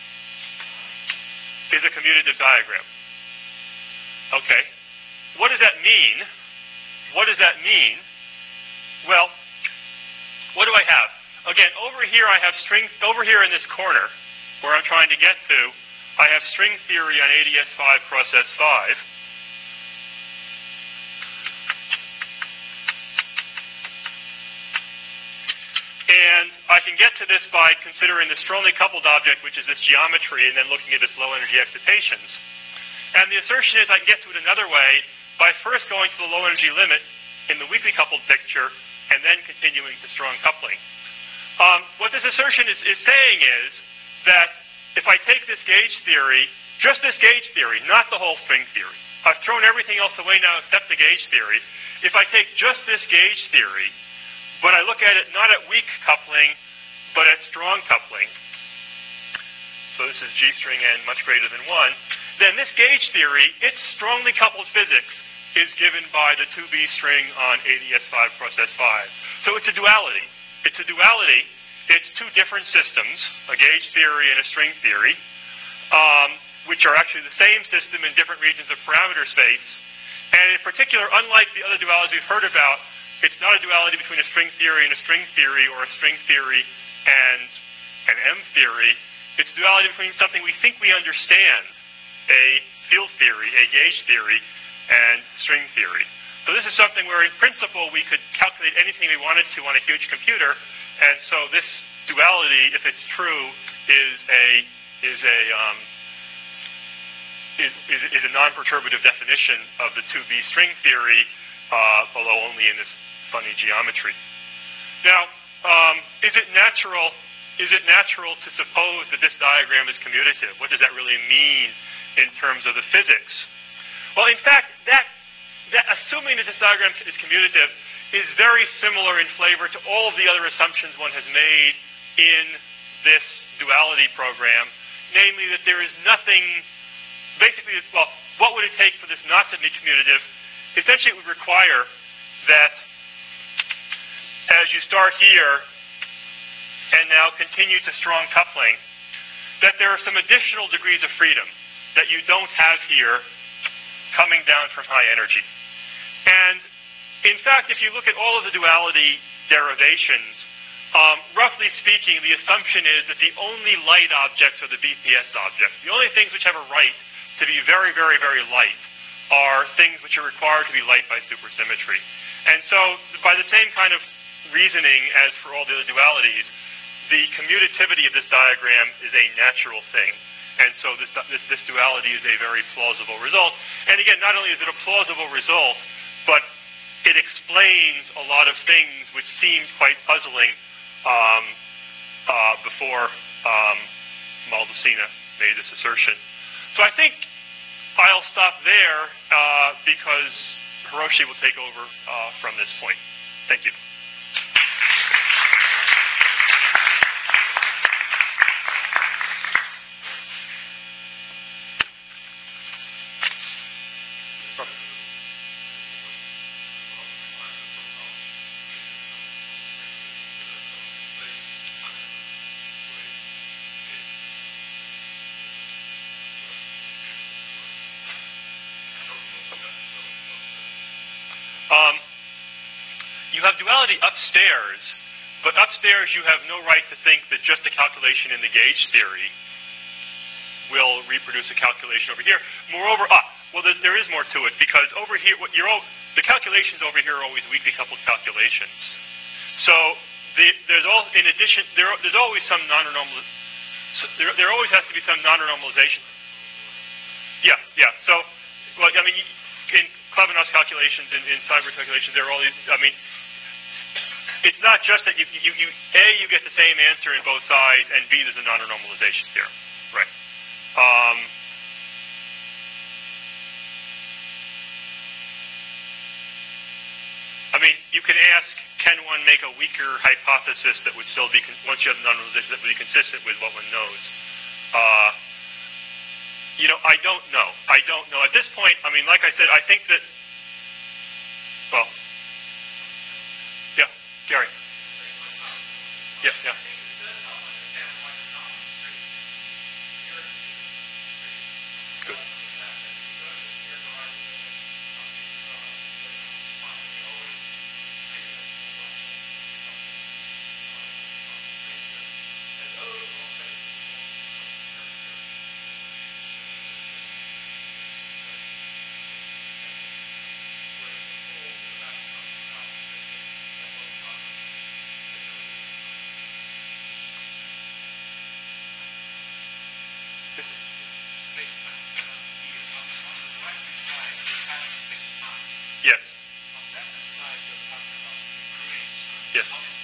is a commutative diagram. Okay, what does that mean? What does that mean? Well, what do I have? Again, over here I have string, over here in this corner, where I'm trying to get to, I have string theory on A D S five cross S five. And I can get to this by considering the strongly coupled object, which is this geometry, and then looking at its low energy excitations. And the assertion is I can get to it another way by first going to the low energy limit in the weakly coupled picture, and then continuing to strong coupling. Um, what this assertion is, is saying is that if I take this gauge theory, just this gauge theory, not the whole string theory, I've thrown everything else away now except the gauge theory. If I take just this gauge theory, but I look at it not at weak coupling, but at strong coupling, so this is G string n much greater than one, then this gauge theory, its strongly coupled physics, is given by the two B string on A D S five cross S five. So it's a duality. It's a duality. It's two different systems, a gauge theory and a string theory, um, which are actually the same system in different regions of parameter space. And in particular, unlike the other dualities we've heard about, it's not a duality between a string theory and a string theory, or a string theory and an M theory. It's a duality between something we think we understand, a field theory, a gauge theory, and string theory. So this is something where, in principle, we could calculate anything we wanted to on a huge computer, and so this duality, if it's true, is a is a um, is, is is a non-perturbative definition of the two B string theory, uh, although only in this funny geometry. Now, um, is it natural? Is it natural to suppose that this diagram is commutative? What does that really mean in terms of the physics? Well, in fact, that, that assuming that this diagram is commutative is very similar in flavor to all of the other assumptions one has made in this duality program, namely that there is nothing, basically, well, what would it take for this not to be commutative? Essentially, it would require that as you start here and now continue to strong coupling, that there are some additional degrees of freedom that you don't have here coming down from high energy. And in fact, if you look at all of the duality derivations, um, roughly speaking, the assumption is that the only light objects are the B P S objects. The only things which have a right to be very, very, very light are things which are required to be light by supersymmetry. And so, by the same kind of reasoning as for all the other dualities, the commutativity of this diagram is a natural thing. And so this, this, this duality is a very plausible result. And again, not only is it a plausible result, but it explains a lot of things which seemed quite puzzling um, uh, before um, Maldacena made this assertion. So I think I'll stop there uh, because Hiroshi will take over uh, from this point. Thank you. Um, you have duality upstairs, but upstairs you have no right to think that just a calculation in the gauge theory will reproduce a calculation over here. Moreover, ah, well, there, there is more to it, because over here, what you're, the calculations over here are always weakly coupled calculations. So the, there's all, in addition, there, there's always some non-normal, so there, there always has to be some non-normalization. Yeah, yeah. So, well, I mean, in Klebanov's calculations, in, in Seibert's calculations, there are all these, I mean, it's not just that you, you, you, A, you get the same answer in both sides, and B, there's a non-normalization theorem. Right. Um, I mean, you can ask, can one make a weaker hypothesis that would still be, once you have non-realization, that would be consistent with what one knows? Uh, you know, I don't know. I don't know. At this point, I mean, like I said, I think that, well, yeah, Gary. Yeah, yeah. Good. Yes. Yes.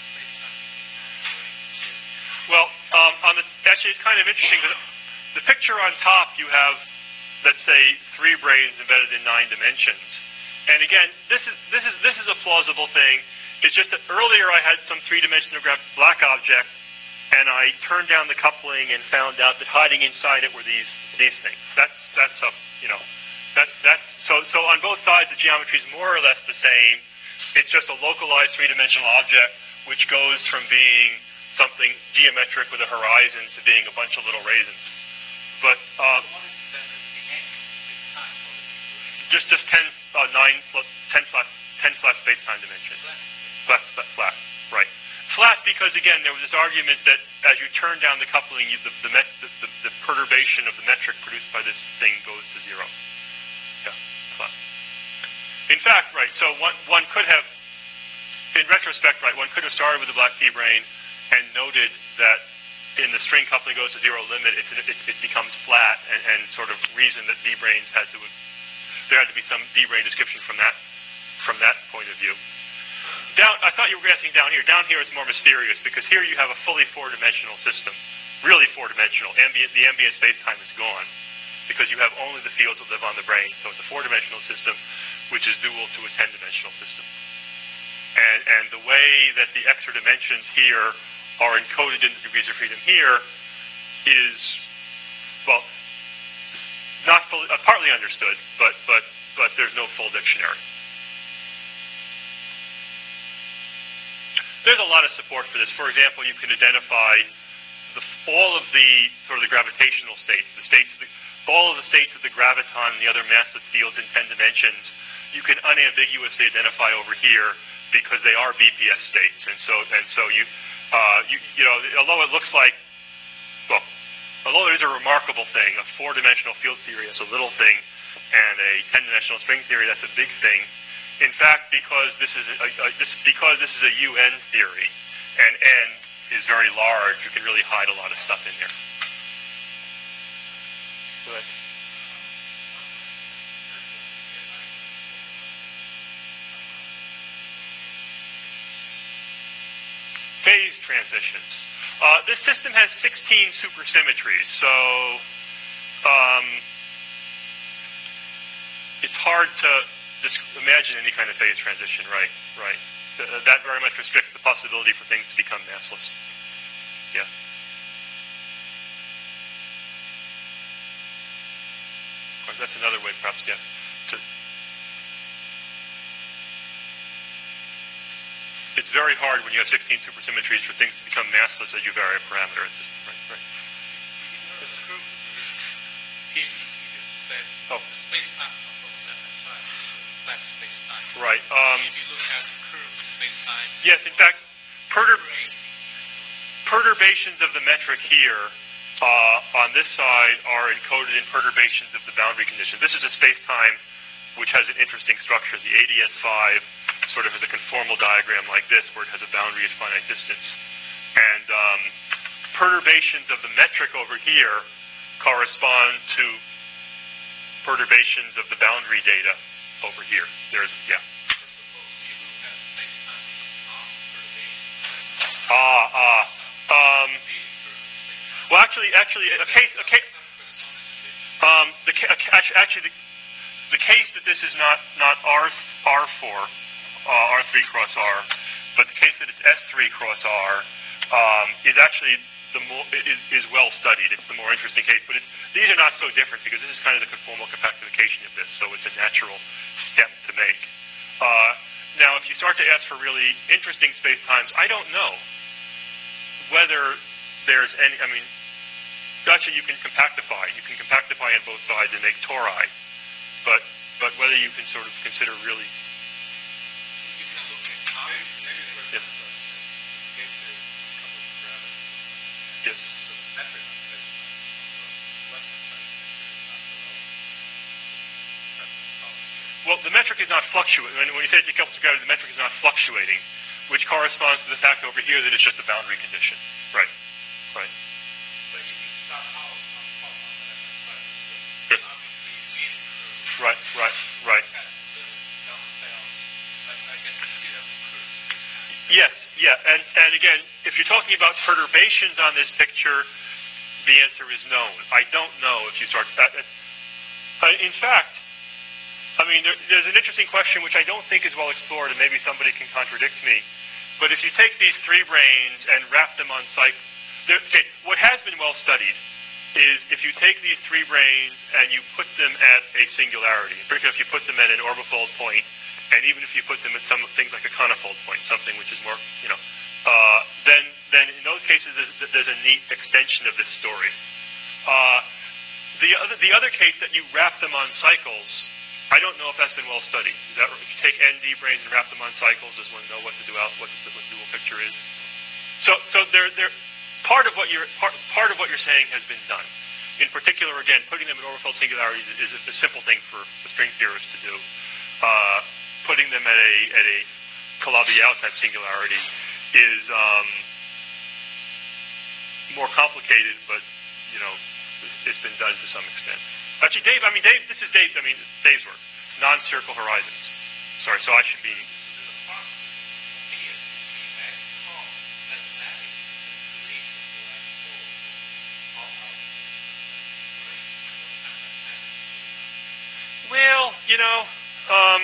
Well, um, on the actually, it's kind of interesting. The, the picture on top, you have, let's say, three brains embedded in nine dimensions. And again, this is this is this is a plausible thing. It's just that earlier I had some three-dimensional black object, and I turned down the coupling and found out that hiding inside it were these these things. That's that's a you know. That's, that's, so, so on both sides, the geometry is more or less the same. It's just a localized three-dimensional object, which goes from being something geometric with a horizon to being a bunch of little raisins. But uh, just just ten, uh, nine, plus ten flat, ten flat space-time dimensions. Flat, flat, flat, right? Flat because again, there was this argument that as you turn down the coupling, you, the, the, met, the, the, the perturbation of the metric produced by this thing goes to zero. Flat. In fact, right, so one, one could have, in retrospect, right, one could have started with the black P brane and noted that in the string coupling goes to zero limit, it, it, it becomes flat, and, and sort of reason that D branes had to, there had to be some D brane description from that, from that point of view. Down, I thought you were asking down here. Down here is more mysterious because here you have a fully four-dimensional system, really four-dimensional. Ambient, the ambient space-time is gone, because you have only the fields that live on the brain. So it's a four-dimensional system, which is dual to a ten-dimensional system. And, and the way that the extra dimensions here are encoded into degrees of freedom here is, well, not fully, uh, partly understood, but, but, but there's no full dictionary. There's a lot of support for this. For example, you can identify the, all of the sort of the gravitational states, the states of the, all of the states of the graviton and the other massless fields in ten dimensions, you can unambiguously identify over here because they are B P S states. And so, and so you, uh, you, you know, although it looks like, well, although it is a remarkable thing, a four-dimensional field theory is a little thing, and a ten-dimensional string theory, that's a big thing. In fact, because this is a, a, this, because this is a U N theory, and N is very large, you can really hide a lot of stuff in there. Good. Phase transitions. Uh, this system has sixteen supersymmetries, so um, it's hard to just imagine any kind of phase transition, right? Right. Th that very much restricts the possibility for things to become massless. Yeah. That's another way, perhaps, yeah. To, it's very hard when you have sixteen supersymmetries for things to become massless as you vary a parameter. It's just, right, right. It's true. Here, you just said oh. the space-time on the left-hand side is flat space-time. Right. Um, if you look at curved space-time. Yes, in fact, perturb perturbations of the metric here Uh, on this side are encoded in perturbations of the boundary condition. This is a space-time which has an interesting structure. The A D S five sort of has a conformal diagram like this, where it has a boundary at finite distance. And um, perturbations of the metric over here correspond to perturbations of the boundary data over here. There's, yeah. Ah, ah. Um, Well, actually, actually, a case, a case um, the actually the, the case that this is not not R R four, uh, R three cross R, but the case that it's S three cross R um, is actually the more is, is well studied. It's the more interesting case, but it's, these are not so different because this is kind of the conformal compactification of this, so it's a natural step to make. Uh, now, if you start to ask for really interesting spacetimes, I don't know whether there's any. I mean, actually, you can compactify. You can compactify on both sides and make tori, but but whether you can sort of consider really. You can look at how Yes. Yes. Well, the metric is not fluctuating. When you say it couples together, the metric is not fluctuating, which corresponds to the fact over here that it's just a boundary condition. Right. Right. But if you start out on top on the left side, Yes. obviously really curve. Right. Right. Right. Yes, yeah, and, and again, if you're talking about perturbations on this picture, the answer is no. I don't know if you start that. Uh, in fact, I mean, there, there's an interesting question which I don't think is well explored, and maybe somebody can contradict me. But if you take these three branes and wrap them on cycle, okay, what has been well studied is if you take these three branes and you put them at a singularity, in particular if you put them at an orbifold point, and even if you put them at some things like a conifold point, something which is more, you know, uh, then then in those cases there's, there's a neat extension of this story. Uh, the other the other case that you wrap them on cycles, I don't know if that's been well studied. Is that if you take N D branes and wrap them on cycles, does one know what the dual what the, what the dual picture is? So so there there part of what you're part, part of what you're saying has been done. In particular, again, putting them in orbifold singularities is a, a simple thing for the string theorists to do. Uh, Putting them at a at a Calabi-Yau type singularity is um, more complicated, but you know it's been done to some extent. Actually, Dave, I mean Dave, this is Dave. I mean Dave's work, non-circle horizons. Sorry, so I should be. Well, you know. Um,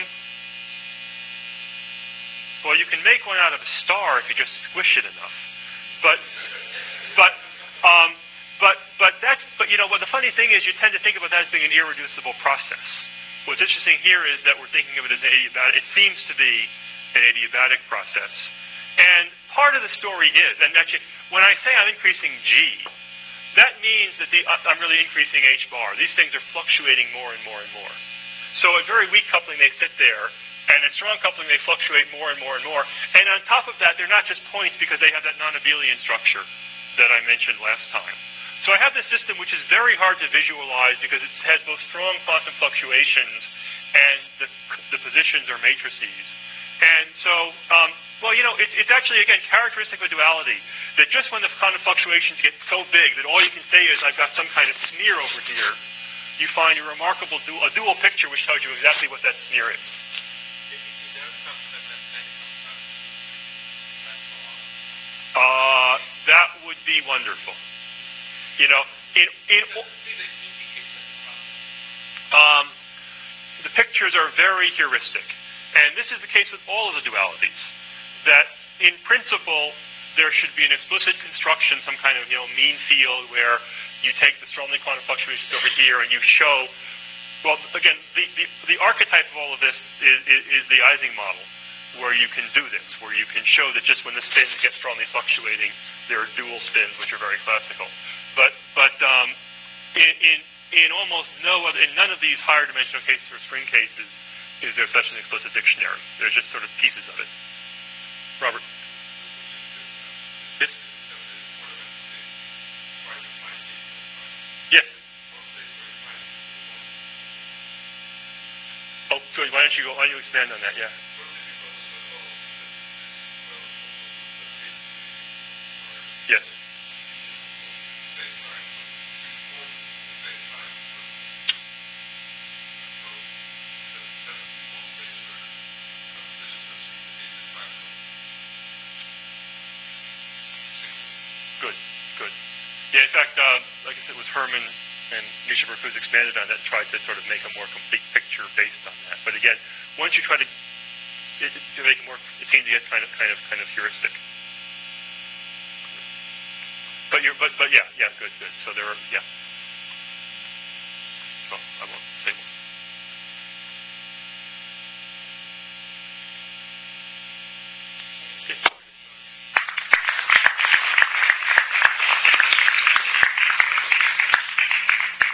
Well, you can make one out of a star if you just squish it enough, but, but, um, but, but that's, but you know, what the funny thing is, you tend to think about that as being an irreducible process. What's interesting here is that we're thinking of it as an adiabatic. It seems to be an adiabatic process, and part of the story is, and actually, when I say I'm increasing G, that means that the, I'm really increasing H bar. These things are fluctuating more and more and more. So at very weak coupling, they sit there. And in strong coupling, they fluctuate more and more and more. And on top of that, they're not just points because they have that non-abelian structure that I mentioned last time. So I have this system which is very hard to visualize because it has both strong quantum fluctuations and the, the positions are matrices. And so, um, well, you know, it, it's actually, again, characteristic of duality that just when the quantum fluctuations get so big that all you can say is I've got some kind of smear over here, you find a remarkable du- a dual picture which tells you exactly what that smear is. Uh, that would be wonderful. You know, in, in, um, the pictures are very heuristic. And this is the case with all of the dualities. That, in principle, there should be an explicit construction, some kind of, you know, mean field where you take the strongly quantum fluctuations over here and you show, well, again, the, the, the archetype of all of this is, is, is the Ising model, where you can do this, where you can show that just when the spins get strongly fluctuating, there are dual spins, which are very classical. But but um, in, in in almost no other, in none of these higher dimensional cases or string cases is there such an explicit dictionary. There's just sort of pieces of it. Robert. Yes. Yes. Oh, so why don't you go? Why don't you expand on that? Yeah. Yes. Good, good. Yeah, in fact, uh, like I said, it was Herman and Misha Berkuz expanded on that and tried to sort of make a more complete picture based on that. But again, once you try to it, to make it more, it seemed to get kind of, kind of, kind of heuristic. But you're, but, but yeah, yeah, good, good. So there are, yeah. So I won't.